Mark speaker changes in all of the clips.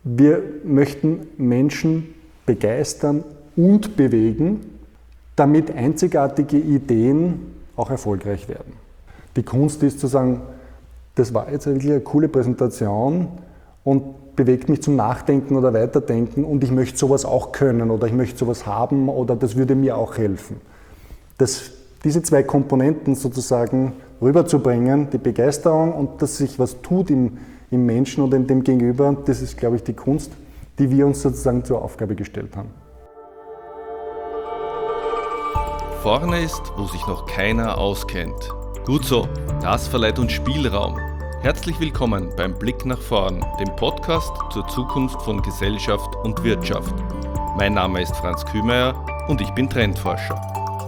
Speaker 1: Wir möchten Menschen begeistern und bewegen, damit einzigartige Ideen auch erfolgreich werden. Die Kunst ist zu sagen, das war jetzt wirklich eine coole Präsentation und bewegt mich zum Nachdenken oder Weiterdenken und ich möchte sowas auch können oder ich möchte sowas haben oder das würde mir auch helfen. Diese zwei Komponenten sozusagen rüberzubringen, die Begeisterung und dass sich was tut im Menschen oder in dem Gegenüber, das ist, glaube ich, die Kunst, die wir uns sozusagen zur Aufgabe gestellt haben.
Speaker 2: Vorne ist, wo sich noch keiner auskennt. Gut so, das verleiht uns Spielraum. Herzlich willkommen beim Blick nach vorn, dem Podcast zur Zukunft von Gesellschaft und Wirtschaft. Mein Name ist Franz Kühmeier und ich bin Trendforscher.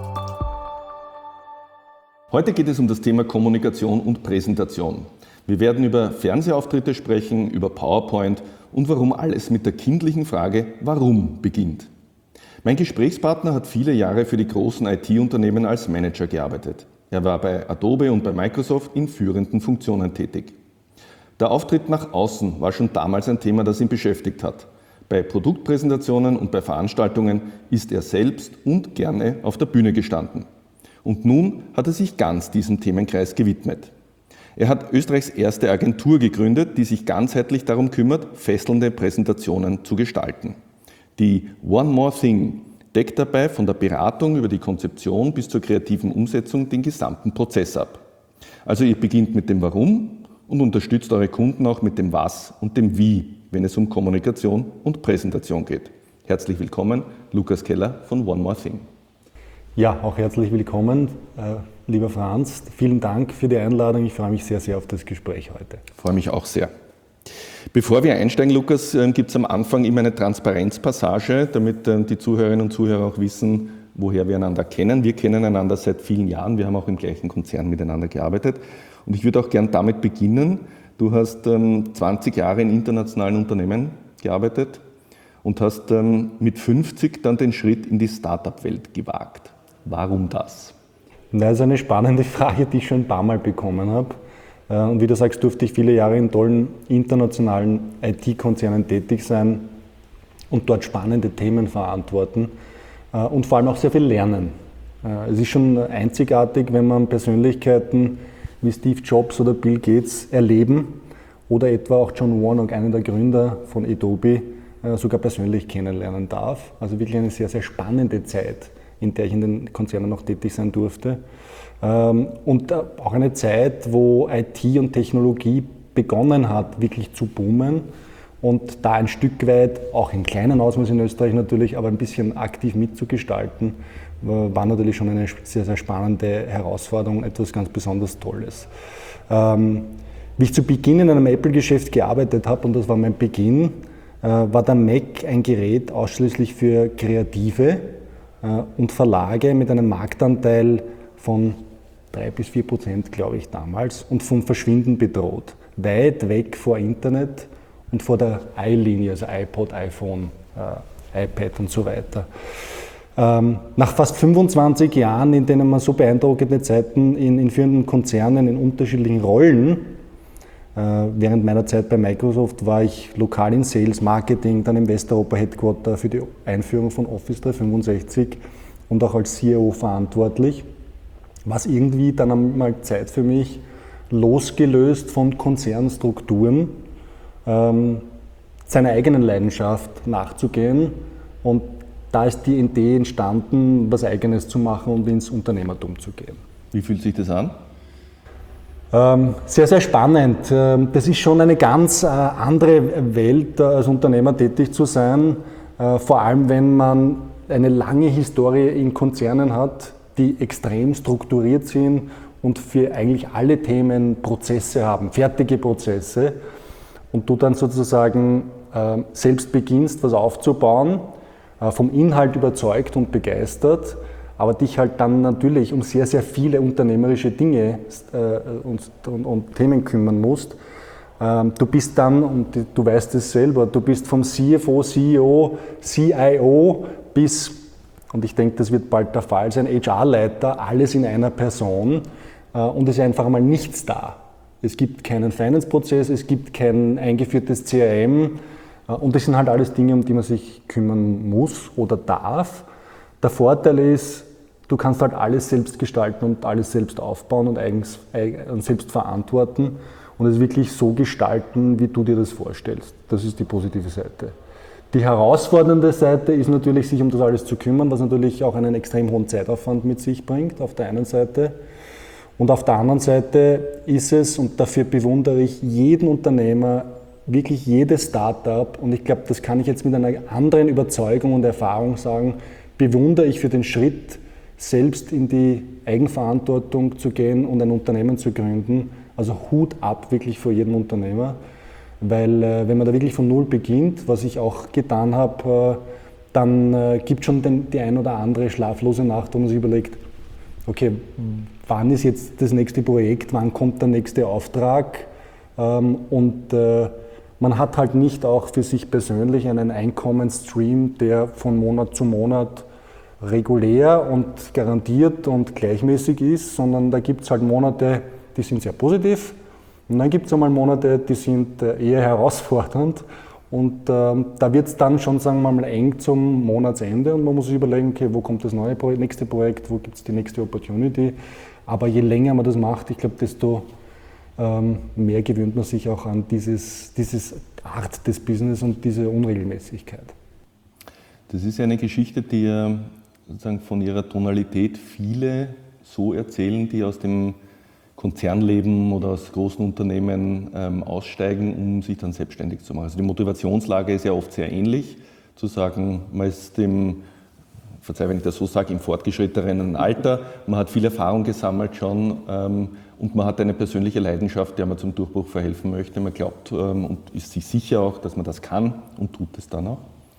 Speaker 2: Heute geht es um das Thema Kommunikation und Präsentation. Wir werden über Fernsehauftritte sprechen, über PowerPoint und warum alles mit der kindlichen Frage „Warum?" beginnt. Mein Gesprächspartner hat viele Jahre für die großen IT-Unternehmen als Manager gearbeitet. Er war bei Adobe und bei Microsoft in führenden Funktionen tätig. Der Auftritt nach außen war schon damals ein Thema, das ihn beschäftigt hat. Bei Produktpräsentationen und bei Veranstaltungen ist er selbst und gerne auf der Bühne gestanden. Und nun hat er sich ganz diesem Themenkreis gewidmet. Er hat Österreichs erste Agentur gegründet, die sich ganzheitlich darum kümmert, fesselnde Präsentationen zu gestalten. Die One More Thing deckt dabei von der Beratung über die Konzeption bis zur kreativen Umsetzung den gesamten Prozess ab. Also ihr beginnt mit dem Warum und unterstützt eure Kunden auch mit dem Was und dem Wie, wenn es um Kommunikation und Präsentation geht. Herzlich willkommen, Lukas Keller von One More Thing.
Speaker 1: Ja, auch herzlich willkommen, lieber Franz. Vielen Dank für die Einladung. Ich freue mich sehr, sehr auf das Gespräch heute.
Speaker 2: Ich freue mich auch sehr. Bevor wir einsteigen, Lukas, gibt es am Anfang immer eine Transparenzpassage, damit die Zuhörerinnen und Zuhörer auch wissen, woher wir einander kennen. Wir kennen einander seit vielen Jahren. Wir haben auch im gleichen Konzern miteinander gearbeitet. Und ich würde auch gern damit beginnen. Du hast 20 Jahre in internationalen Unternehmen gearbeitet und hast mit 50 dann den Schritt in die Start-up-Welt gewagt. Warum das?
Speaker 1: Das ist eine spannende Frage, die ich schon ein paar Mal bekommen habe. Und wie du sagst, durfte ich viele Jahre in tollen internationalen IT-Konzernen tätig sein und dort spannende Themen verantworten und vor allem auch sehr viel lernen. Es ist schon einzigartig, wenn man Persönlichkeiten wie Steve Jobs oder Bill Gates erleben oder etwa auch John Warnock, einen der Gründer von Adobe, sogar persönlich kennenlernen darf. Also wirklich eine sehr, sehr spannende Zeit, in der ich in den Konzernen noch tätig sein durfte. Und auch eine Zeit, wo IT und Technologie begonnen hat, wirklich zu boomen und da ein Stück weit, auch im kleinen Ausmaß in Österreich natürlich, aber ein bisschen aktiv mitzugestalten, war natürlich schon eine sehr, sehr spannende Herausforderung, etwas ganz besonders Tolles. Wie ich zu Beginn in einem Apple-Geschäft gearbeitet habe, und das war mein Beginn, war der Mac ein Gerät ausschließlich für Kreative und Verlage mit einem Marktanteil von 3-4%, glaube ich, damals und vom Verschwinden bedroht. Weit weg vor Internet und vor der I-Linie, also iPod, iPhone, iPad und so weiter. Nach fast 25 Jahren, in denen man so beeindruckende Zeiten in führenden Konzernen in unterschiedlichen Rollen, während meiner Zeit bei Microsoft war ich lokal in Sales, Marketing, dann im Westeuropa Headquarter für die Einführung von Office 365 und auch als CEO verantwortlich. War es irgendwie dann einmal Zeit für mich, losgelöst von Konzernstrukturen, seiner eigenen Leidenschaft nachzugehen. Und da ist die Idee entstanden, was Eigenes zu machen und ins Unternehmertum zu gehen.
Speaker 2: Wie fühlt sich das an?
Speaker 1: Sehr, sehr spannend. Das ist schon eine ganz andere Welt, als Unternehmer tätig zu sein, vor allem wenn man eine lange Historie in Konzernen hat, die extrem strukturiert sind und für eigentlich alle Themen Prozesse haben, fertige Prozesse, und du dann sozusagen selbst beginnst, was aufzubauen, vom Inhalt überzeugt und begeistert, aber dich halt dann natürlich um sehr, sehr viele unternehmerische Dinge und Themen kümmern musst. Du bist dann, und du weißt es selber, du bist vom CFO, CEO, CIO bis, und ich denke, das wird bald der Fall sein, HR-Leiter, alles in einer Person, und es ist einfach mal nichts da. Es gibt keinen Finance-Prozess, es gibt kein eingeführtes CRM, Und das sind halt alles Dinge, um die man sich kümmern muss oder darf. Der Vorteil ist, du kannst halt alles selbst gestalten und alles selbst aufbauen und selbst verantworten und es wirklich so gestalten, wie du dir das vorstellst. Das ist die positive Seite. Die herausfordernde Seite ist natürlich, sich um das alles zu kümmern, was natürlich auch einen extrem hohen Zeitaufwand mit sich bringt, auf der einen Seite. Und auf der anderen Seite ist es, und dafür bewundere ich jeden Unternehmer, wirklich jedes Startup, und ich glaube, das kann ich jetzt mit einer anderen Überzeugung und Erfahrung sagen, bewundere ich für den Schritt, selbst in die Eigenverantwortung zu gehen und ein Unternehmen zu gründen. Also Hut ab wirklich vor jedem Unternehmer, weil wenn man da wirklich von Null beginnt, was ich auch getan habe, dann gibt es schon die ein oder andere schlaflose Nacht, wo man sich überlegt, okay, wann ist jetzt das nächste Projekt, wann kommt der nächste Auftrag, und man hat halt nicht auch für sich persönlich einen Einkommensstream, der von Monat zu Monat regulär und garantiert und gleichmäßig ist, sondern da gibt es halt Monate, die sind sehr positiv, und dann gibt es einmal Monate, die sind eher herausfordernd, und da wird es dann schon, sagen wir mal, eng zum Monatsende und man muss sich überlegen, okay, wo kommt das nächste Projekt, wo gibt es die nächste Opportunity, aber je länger man das macht, ich glaube, desto mehr gewöhnt man sich auch an dieses Art des Business und diese Unregelmäßigkeit.
Speaker 2: Das ist ja eine Geschichte, die ja sozusagen von ihrer Tonalität viele so erzählen, die aus dem Konzernleben oder aus großen Unternehmen aussteigen, um sich dann selbstständig zu machen. Also die Motivationslage ist ja oft sehr ähnlich, zu sagen, man ist verzeih, wenn ich das so sage, im fortgeschrittenen Alter, man hat viel Erfahrung gesammelt schon und man hat eine persönliche Leidenschaft, der man zum Durchbruch verhelfen möchte. Man glaubt und ist sich sicher auch, dass man das kann und tut es dann auch.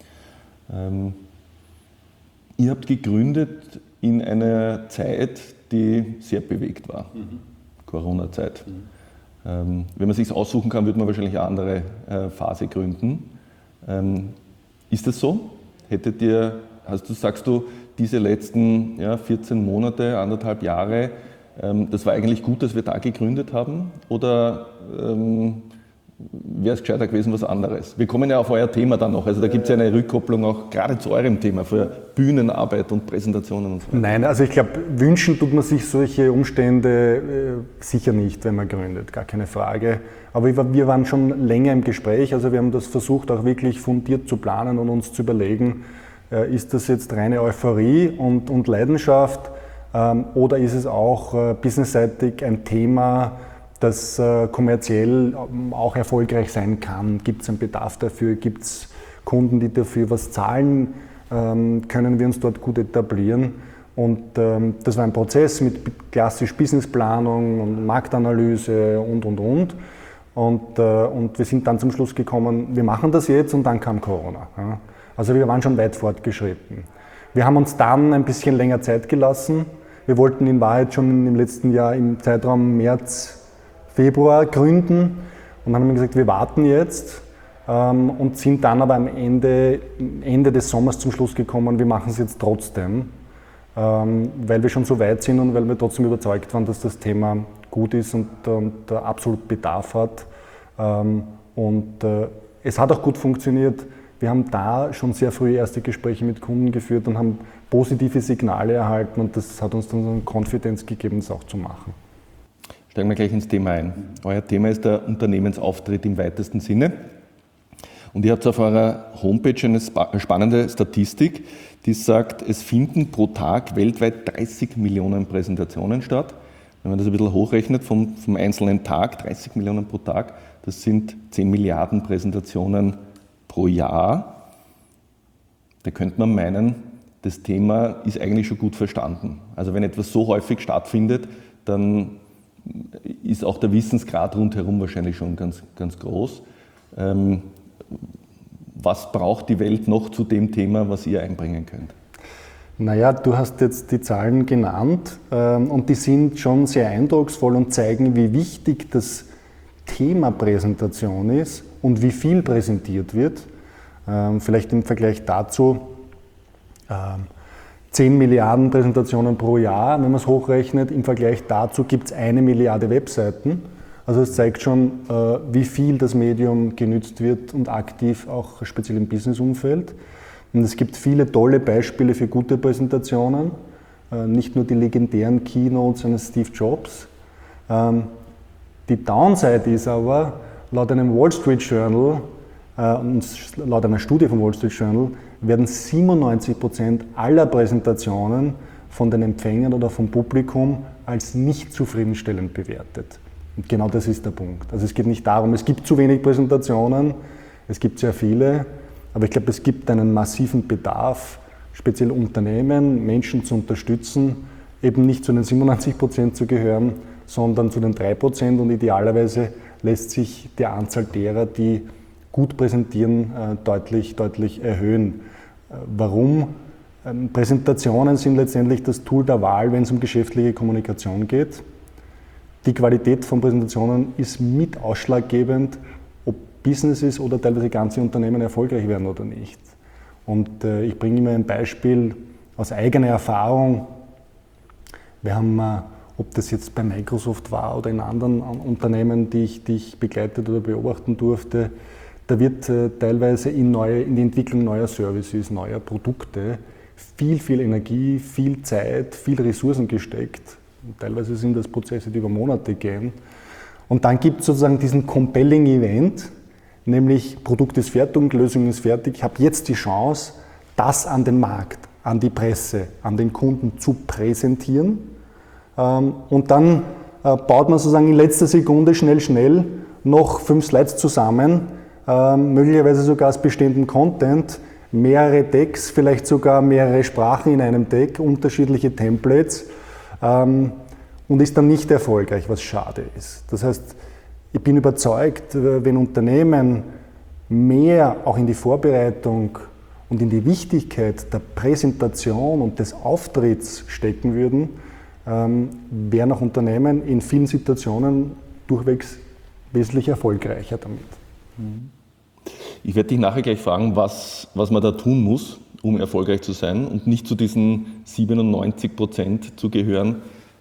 Speaker 2: Ihr habt gegründet in einer Zeit, die sehr bewegt war. Corona-Zeit. Wenn man es sich aussuchen kann, würde man wahrscheinlich eine andere Phase gründen. Ist das so? Sagst du, diese letzten 14 Monate, 1,5 Jahre, das war eigentlich gut, dass wir da gegründet haben? Oder wäre es gescheiter gewesen, was anderes? Wir kommen ja auf euer Thema dann noch. Also da gibt es ja eine Rückkopplung auch gerade zu eurem Thema für Bühnenarbeit und Präsentationen und so weiter.
Speaker 1: Nein, also ich glaube, wünschen tut man sich solche Umstände sicher nicht, wenn man gründet, gar keine Frage. Aber wir waren schon länger im Gespräch, also wir haben das versucht auch wirklich fundiert zu planen und uns zu überlegen, ist das jetzt reine Euphorie und Leidenschaft oder ist es auch businessseitig ein Thema, das kommerziell auch erfolgreich sein kann? Gibt es einen Bedarf dafür? Gibt es Kunden, die dafür was zahlen? Können wir uns dort gut etablieren? Und das war ein Prozess mit klassisch Businessplanung und Marktanalyse und. Und wir sind dann zum Schluss gekommen, wir machen das jetzt, und dann kam Corona. Ja. Also wir waren schon weit fortgeschritten. Wir haben uns dann ein bisschen länger Zeit gelassen. Wir wollten in Wahrheit schon im letzten Jahr im Zeitraum März, Februar gründen und dann haben wir gesagt, wir warten jetzt und sind dann aber am Ende des Sommers zum Schluss gekommen, wir machen es jetzt trotzdem, weil wir schon so weit sind und weil wir trotzdem überzeugt waren, dass das Thema gut ist und absolut Bedarf hat. Es hat auch gut funktioniert. Wir haben da schon sehr früh erste Gespräche mit Kunden geführt und haben positive Signale erhalten und das hat uns dann Konfidenz gegeben, das auch zu machen.
Speaker 2: Steigen wir gleich ins Thema ein. Euer Thema ist der Unternehmensauftritt im weitesten Sinne. Und ihr habt auf eurer Homepage eine spannende Statistik, die sagt, es finden pro Tag weltweit 30 Millionen Präsentationen statt. Wenn man das ein bisschen hochrechnet vom einzelnen Tag, 30 Millionen pro Tag, das sind 10 Milliarden Präsentationen pro Jahr. Da könnte man meinen, das Thema ist eigentlich schon gut verstanden. Also wenn etwas so häufig stattfindet, dann ist auch der Wissensgrad rundherum wahrscheinlich schon ganz, ganz groß. Was braucht die Welt noch zu dem Thema, was ihr einbringen könnt?
Speaker 1: Naja, du hast jetzt die Zahlen genannt und die sind schon sehr eindrucksvoll und zeigen, wie wichtig das Thema Präsentation ist und wie viel präsentiert wird. Vielleicht im Vergleich dazu 10 Milliarden Präsentationen pro Jahr, wenn man es hochrechnet. Im Vergleich dazu gibt es 1 Milliarde Webseiten. Also es zeigt schon, wie viel das Medium genützt wird und aktiv auch speziell im Businessumfeld. Und es gibt viele tolle Beispiele für gute Präsentationen, nicht nur die legendären Keynotes eines Steve Jobs. Die Downside ist aber, laut einem Wall Street Journal und laut einer Studie vom Wall Street Journal werden 97% aller Präsentationen von den Empfängern oder vom Publikum als nicht zufriedenstellend bewertet. Und genau das ist der Punkt. Also es geht nicht darum, es gibt zu wenig Präsentationen, es gibt sehr viele, aber ich glaube, es gibt einen massiven Bedarf, speziell Unternehmen, Menschen zu unterstützen, eben nicht zu den 97% zu gehören, sondern zu den 3% und idealerweise lässt sich die Anzahl derer, die gut präsentieren, deutlich erhöhen. Warum? Präsentationen sind letztendlich das Tool der Wahl, wenn es um geschäftliche Kommunikation geht. Die Qualität von Präsentationen ist mit ausschlaggebend, ob Businesses oder teilweise ganze Unternehmen erfolgreich werden oder nicht. Und ich bringe immer ein Beispiel aus eigener Erfahrung. Wir haben, ob das jetzt bei Microsoft war oder in anderen Unternehmen, die ich begleitet oder beobachten durfte, da wird teilweise in die Entwicklung neuer Services, neuer Produkte viel Energie, viel Zeit, viel Ressourcen gesteckt. Teilweise sind das Prozesse, die über Monate gehen. Und dann gibt es sozusagen diesen compelling Event, nämlich Produkt ist fertig, Lösung ist fertig. Ich habe jetzt die Chance, das an den Markt, an die Presse, an den Kunden zu präsentieren. Und dann baut man sozusagen in letzter Sekunde schnell noch 5 Slides zusammen, möglicherweise sogar aus bestehendem Content, mehrere Decks, vielleicht sogar mehrere Sprachen in einem Deck, unterschiedliche Templates und ist dann nicht erfolgreich, was schade ist. Das heißt, ich bin überzeugt, wenn Unternehmen mehr auch in die Vorbereitung und in die Wichtigkeit der Präsentation und des Auftritts stecken würden, wären auch Unternehmen in vielen Situationen durchwegs wesentlich erfolgreicher damit.
Speaker 2: Ich werde dich nachher gleich fragen, was man da tun muss, um erfolgreich zu sein und nicht zu diesen 97% zu gehören,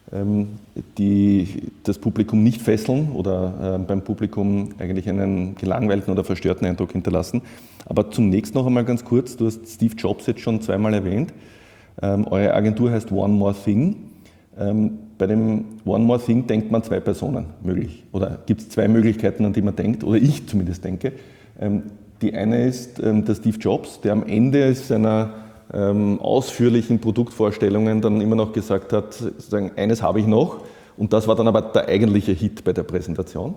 Speaker 2: die das Publikum nicht fesseln oder beim Publikum eigentlich einen gelangweilten oder verstörten Eindruck hinterlassen. Aber zunächst noch einmal ganz kurz, du hast Steve Jobs jetzt schon zweimal erwähnt. Eure Agentur heißt One More Thing. Bei dem One More Thing denkt man 2 Personen möglich. Oder gibt es 2 Möglichkeiten, an die man denkt, oder ich zumindest denke. Die eine ist der Steve Jobs, der am Ende seiner ausführlichen Produktvorstellungen dann immer noch gesagt hat, sozusagen, eines habe ich noch, und das war dann aber der eigentliche Hit bei der Präsentation.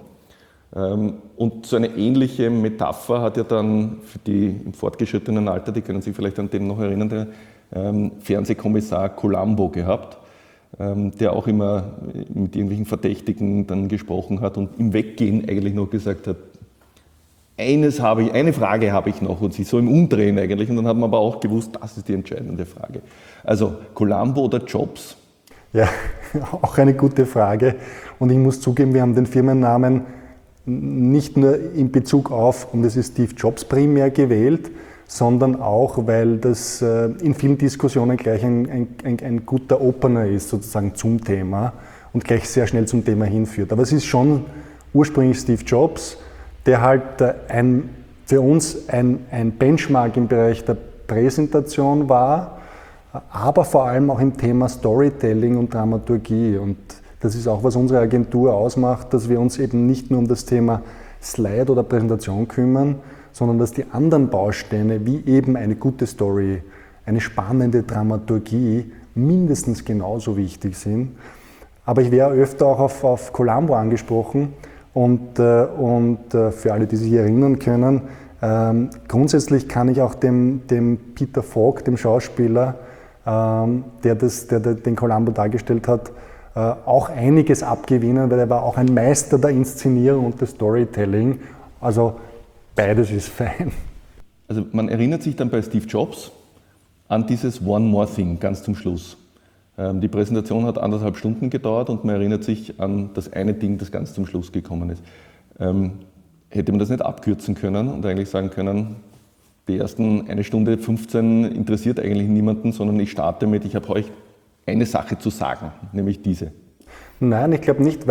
Speaker 2: Und so eine ähnliche Metapher hat ja dann für die im fortgeschrittenen Alter, die können sich vielleicht an den noch erinnern, der Fernsehkommissar Columbo gehabt, der auch immer mit irgendwelchen Verdächtigen dann gesprochen hat und im Weggehen eigentlich noch gesagt hat, eine Frage habe ich noch, und sich so im Umdrehen eigentlich, und dann hat man aber auch gewusst, das ist die entscheidende Frage. Also Columbo oder Jobs?
Speaker 1: Ja, auch eine gute Frage, und ich muss zugeben, wir haben den Firmennamen nicht nur in Bezug auf, und das ist Steve Jobs primär gewählt, sondern auch, weil das in vielen Diskussionen gleich ein guter Opener ist, sozusagen zum Thema, und gleich sehr schnell zum Thema hinführt. Aber es ist schon ursprünglich Steve Jobs, der halt für uns ein Benchmark im Bereich der Präsentation war, aber vor allem auch im Thema Storytelling und Dramaturgie. Und das ist auch, was unsere Agentur ausmacht, dass wir uns eben nicht nur um das Thema Slide oder Präsentation kümmern, sondern dass die anderen Bausteine, wie eben eine gute Story, eine spannende Dramaturgie, mindestens genauso wichtig sind. Aber ich wäre öfter auch auf Columbo angesprochen, und für alle, die sich erinnern können, grundsätzlich kann ich auch dem Peter Falk, dem Schauspieler, der den Columbo dargestellt hat, auch einiges abgewinnen, weil er war auch ein Meister der Inszenierung und des Storytelling. Also beides ist fein.
Speaker 2: Also man erinnert sich dann bei Steve Jobs an dieses One More Thing ganz zum Schluss. Die Präsentation hat 1,5 Stunden gedauert und man erinnert sich an das eine Ding, das ganz zum Schluss gekommen ist. Hätte man das nicht abkürzen können und eigentlich sagen können, die ersten 1 Stunde 15 interessiert eigentlich niemanden, sondern ich starte mit, ich habe euch eine Sache zu sagen, nämlich diese.
Speaker 1: Nein, ich glaube nicht,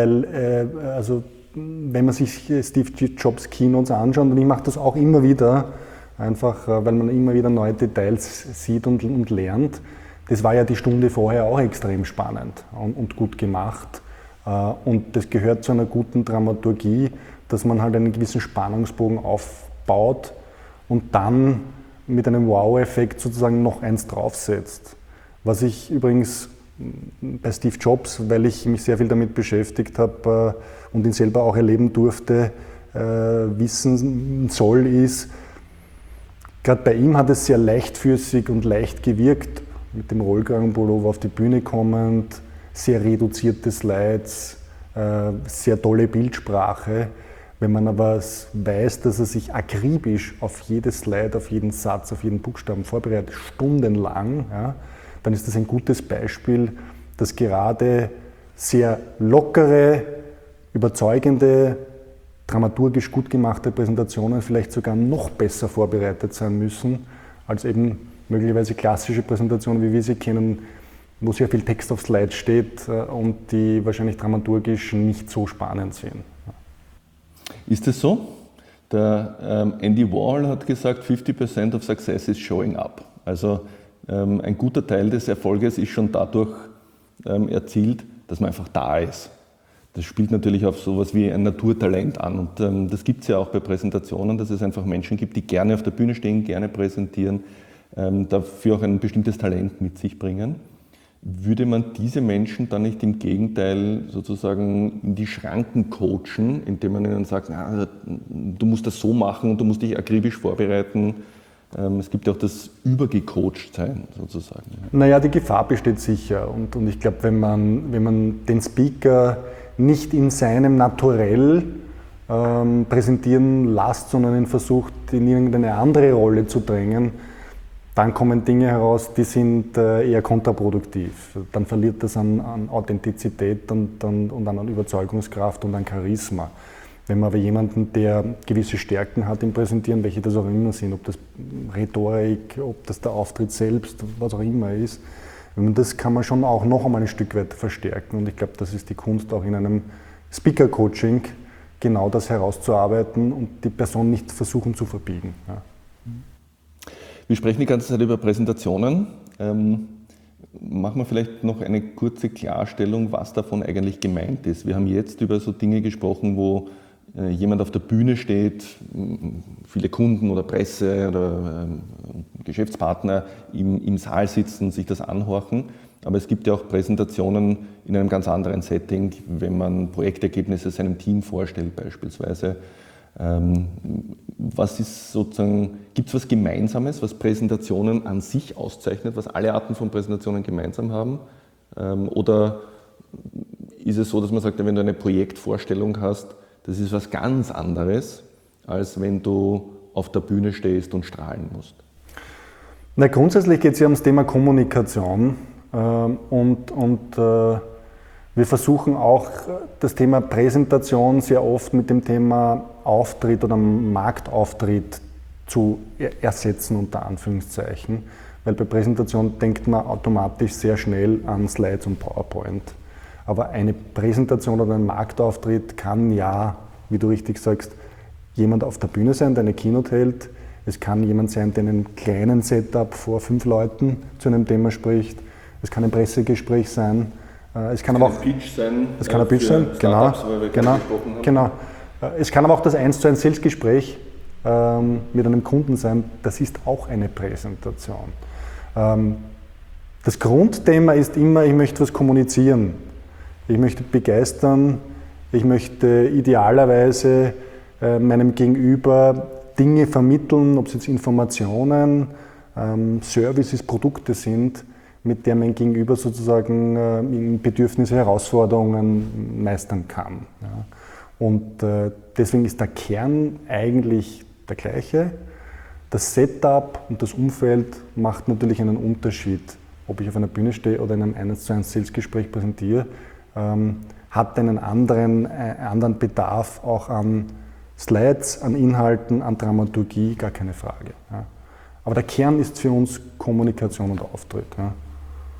Speaker 1: also wenn man sich Steve Jobs Keynotes anschaut, und ich mache das auch immer wieder, einfach weil man immer wieder neue Details sieht und lernt. Das war ja die Stunde vorher auch extrem spannend und gut gemacht. Und das gehört zu einer guten Dramaturgie, dass man halt einen gewissen Spannungsbogen aufbaut und dann mit einem Wow-Effekt sozusagen noch eins draufsetzt. Was ich übrigens bei Steve Jobs, weil ich mich sehr viel damit beschäftigt habe und ihn selber auch erleben durfte, wissen soll, ist, gerade bei ihm hat es sehr leichtfüßig und leicht gewirkt, mit dem Rollkragenpullover auf die Bühne kommend, sehr reduzierte Slides, sehr tolle Bildsprache. Wenn man aber weiß, dass er sich akribisch auf jedes Slide, auf jeden Satz, auf jeden Buchstaben vorbereitet, stundenlang, ja, dann ist das ein gutes Beispiel, dass gerade sehr lockere, überzeugende, dramaturgisch gut gemachte Präsentationen vielleicht sogar noch besser vorbereitet sein müssen, als eben möglicherweise klassische Präsentationen, wie wir sie kennen, wo sehr viel Text auf Slides steht und die wahrscheinlich dramaturgisch nicht so spannend sind.
Speaker 2: Ist es so? Der Andy Warhol hat gesagt, 50% of success is showing up. Also ein guter Teil des Erfolges ist schon dadurch erzielt, dass man einfach da ist. Das spielt natürlich auf sowas wie ein Naturtalent an und das gibt es ja auch bei Präsentationen, dass es einfach Menschen gibt, die gerne auf der Bühne stehen, gerne präsentieren, dafür auch ein bestimmtes Talent mit sich bringen. Würde man diese Menschen dann nicht im Gegenteil sozusagen in die Schranken coachen, indem man ihnen sagt, na, du musst das so machen und du musst dich akribisch vorbereiten? Es gibt ja auch das Übergecoacht-Sein sozusagen.
Speaker 1: Naja, die Gefahr besteht sicher und ich glaube, wenn man den Speaker nicht in seinem Naturell präsentieren lässt, sondern ihn versucht, in irgendeine andere Rolle zu drängen, dann kommen Dinge heraus, die sind eher kontraproduktiv. Dann verliert das an Authentizität und an Überzeugungskraft und an Charisma. Wenn man aber jemanden, der gewisse Stärken hat im Präsentieren, welche das auch immer sind, ob das Rhetorik, ob das der Auftritt selbst, was auch immer ist, das kann man schon auch noch einmal ein Stück weit verstärken. Und ich glaube, das ist die Kunst auch in einem Speaker-Coaching, genau das herauszuarbeiten und die Person nicht versuchen zu verbiegen. Ja.
Speaker 2: Wir sprechen die ganze Zeit über Präsentationen. Machen wir vielleicht noch eine kurze Klarstellung, was davon eigentlich gemeint ist. Wir haben jetzt über so Dinge gesprochen, wo jemand auf der Bühne steht, viele Kunden oder Presse oder Geschäftspartner im Saal sitzen, sich das anhorchen. Aber es gibt ja auch Präsentationen in einem ganz anderen Setting, wenn man Projektergebnisse seinem Team vorstellt beispielsweise. Was ist sozusagen, gibt es was Gemeinsames, was Präsentationen an sich auszeichnet, was alle Arten von Präsentationen gemeinsam haben? Oder ist es so, dass man sagt, wenn du eine Projektvorstellung hast, das ist was ganz anderes, als wenn du auf der Bühne stehst und strahlen musst?
Speaker 1: Na, grundsätzlich geht es ja ums Thema Kommunikation wir versuchen auch das Thema Präsentation sehr oft mit dem Thema Auftritt oder Marktauftritt zu ersetzen, unter Anführungszeichen, weil bei Präsentation denkt man automatisch sehr schnell an Slides und PowerPoint. Aber eine Präsentation oder ein Marktauftritt kann ja, wie du richtig sagst, jemand auf der Bühne sein, der eine Keynote hält. Es kann jemand sein, der in einem kleinen Setup vor 5 Leuten zu einem Thema spricht. Es kann ein Pressegespräch sein. Es kann aber auch
Speaker 2: Pitch sein.
Speaker 1: Es kann ein Pitch sein, genau. Es kann aber auch das 1:1 Salesgespräch mit einem Kunden sein. Das ist auch eine Präsentation. Das Grundthema ist immer, ich möchte was kommunizieren. Ich möchte begeistern. Ich möchte idealerweise meinem Gegenüber Dinge vermitteln, ob es jetzt Informationen, Services, Produkte sind, mit der mein Gegenüber sozusagen Bedürfnisse, Herausforderungen meistern kann. Ja. Und deswegen ist der Kern eigentlich der gleiche. Das Setup und das Umfeld macht natürlich einen Unterschied, ob ich auf einer Bühne stehe oder in einem 1:1 Salesgespräch präsentiere, hat einen anderen Bedarf auch an Slides, an Inhalten, an Dramaturgie, gar keine Frage. Ja. Aber der Kern ist für uns Kommunikation und Auftritt. Ja.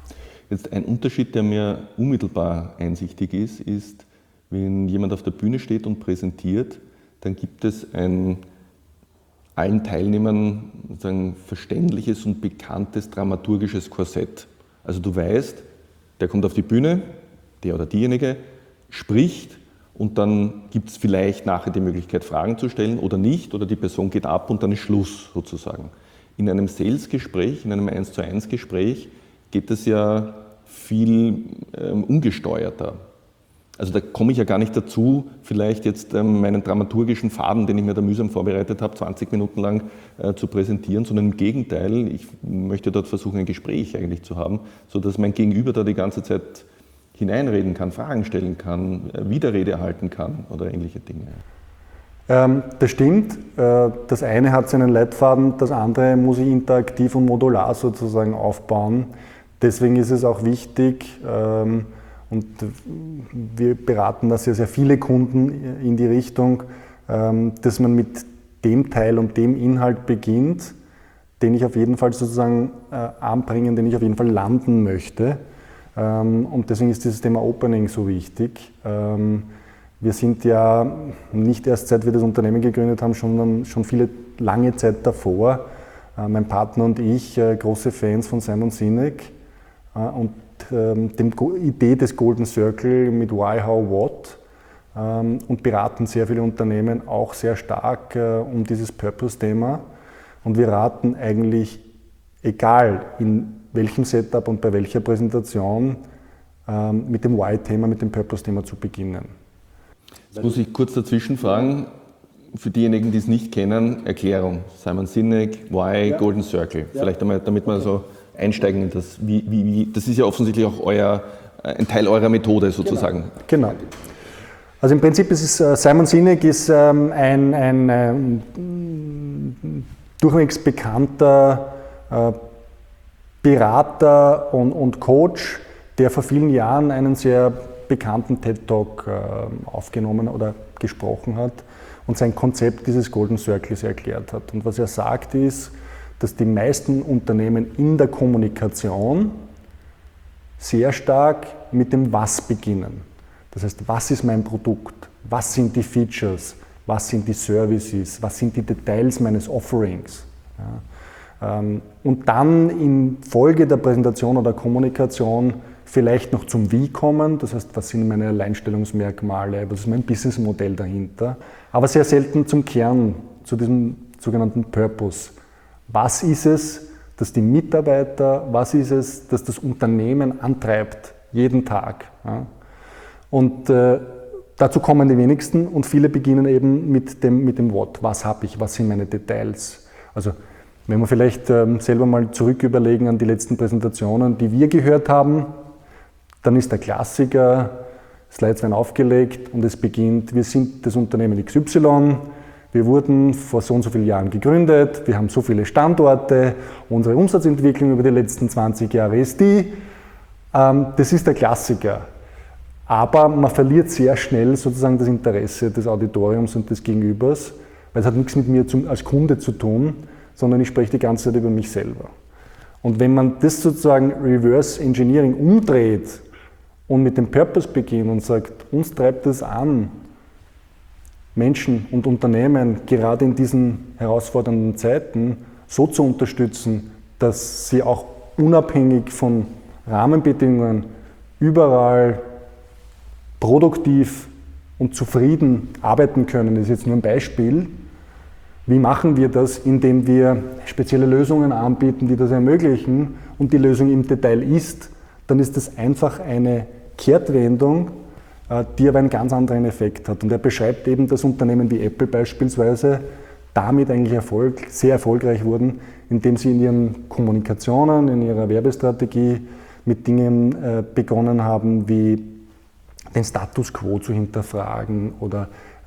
Speaker 2: Jetzt ein Unterschied, der mir unmittelbar einsichtig ist, wenn jemand auf der Bühne steht und präsentiert, dann gibt es ein allen Teilnehmern sozusagen verständliches und bekanntes dramaturgisches Korsett. Also du weißt, der kommt auf die Bühne, der oder diejenige spricht und dann gibt es vielleicht nachher die Möglichkeit, Fragen zu stellen oder nicht, oder die Person geht ab und dann ist Schluss sozusagen. In einem Sales-Gespräch, in einem 1:1 Gespräch geht es ja viel ungesteuerter. Also da komme ich ja gar nicht dazu, vielleicht jetzt meinen dramaturgischen Faden, den ich mir da mühsam vorbereitet habe, 20 Minuten lang zu präsentieren, sondern im Gegenteil, ich möchte dort versuchen, ein Gespräch eigentlich zu haben, sodass mein Gegenüber da die ganze Zeit hineinreden kann, Fragen stellen kann, Widerrede erhalten kann oder ähnliche Dinge.
Speaker 1: Das stimmt. Das eine hat seinen Leitfaden, das andere muss ich interaktiv und modular sozusagen aufbauen. Deswegen ist es auch wichtig, und wir beraten da sehr, sehr viele Kunden in die Richtung, dass man mit dem Teil und dem Inhalt beginnt, den ich auf jeden Fall sozusagen anbringen, den ich auf jeden Fall landen möchte. Und deswegen ist dieses Thema Opening so wichtig. Wir sind ja nicht erst seit wir das Unternehmen gegründet haben, sondern schon viele lange Zeit davor. Mein Partner und ich, große Fans von Simon Sinek und der Idee des Golden Circle mit Why, How, What, und beraten sehr viele Unternehmen auch sehr stark um dieses Purpose-Thema. Und wir raten eigentlich, egal in welchem Setup und bei welcher Präsentation, mit dem Why-Thema, mit dem Purpose-Thema zu beginnen.
Speaker 2: Jetzt muss ich kurz dazwischen fragen, für diejenigen, die es nicht kennen, Erklärung. Simon Sinek, Why, ja. Golden Circle. Ja. Vielleicht einmal, damit wir so einsteigen in das, das ist ja offensichtlich auch ein Teil eurer Methode sozusagen.
Speaker 1: Genau. Also im Prinzip ist es, Simon Sinek ist ein durchwegs bekannter Berater und Coach, der vor vielen Jahren einen sehr bekannten TED-Talk aufgenommen oder gesprochen hat und sein Konzept dieses Golden Circles erklärt hat. Und was er sagt ist, dass die meisten Unternehmen in der Kommunikation sehr stark mit dem Was beginnen. Das heißt, was ist mein Produkt? Was sind die Features? Was sind die Services? Was sind die Details meines Offerings? Ja. Und dann in Folge der Präsentation oder Kommunikation vielleicht noch zum Wie kommen, das heißt, was sind meine Alleinstellungsmerkmale, was ist mein Businessmodell dahinter, aber sehr selten zum Kern, zu diesem sogenannten Purpose. Was ist es, das die Mitarbeiter, was ist es, das das Unternehmen antreibt, jeden Tag? Ja? Und dazu kommen die wenigsten und viele beginnen eben mit dem What. Was habe ich, was sind meine Details? Also wenn wir vielleicht selber mal zurück überlegen an die letzten Präsentationen, die wir gehört haben, dann ist der Klassiker, Slides werden aufgelegt und es beginnt, wir sind das Unternehmen XY, wir wurden vor so und so vielen Jahren gegründet, wir haben so viele Standorte, unsere Umsatzentwicklung über die letzten 20 Jahre ist die. Das ist der Klassiker. Aber man verliert sehr schnell sozusagen das Interesse des Auditoriums und des Gegenübers, weil es hat nichts mit mir als Kunde zu tun, sondern ich spreche die ganze Zeit über mich selber. Und wenn man das sozusagen Reverse Engineering umdreht und mit dem Purpose beginnt und sagt, uns treibt es an, Menschen und Unternehmen gerade in diesen herausfordernden Zeiten so zu unterstützen, dass sie auch unabhängig von Rahmenbedingungen überall produktiv und zufrieden arbeiten können. Das ist jetzt nur ein Beispiel. Wie machen wir das? Indem wir spezielle Lösungen anbieten, die das ermöglichen und die Lösung im Detail ist, dann ist das einfach eine Kehrtwendung, die aber einen ganz anderen Effekt hat. Und er beschreibt eben, dass Unternehmen wie Apple beispielsweise damit eigentlich sehr erfolgreich wurden, indem sie in ihren Kommunikationen, in ihrer Werbestrategie mit Dingen begonnen haben, wie den Status quo zu hinterfragen oder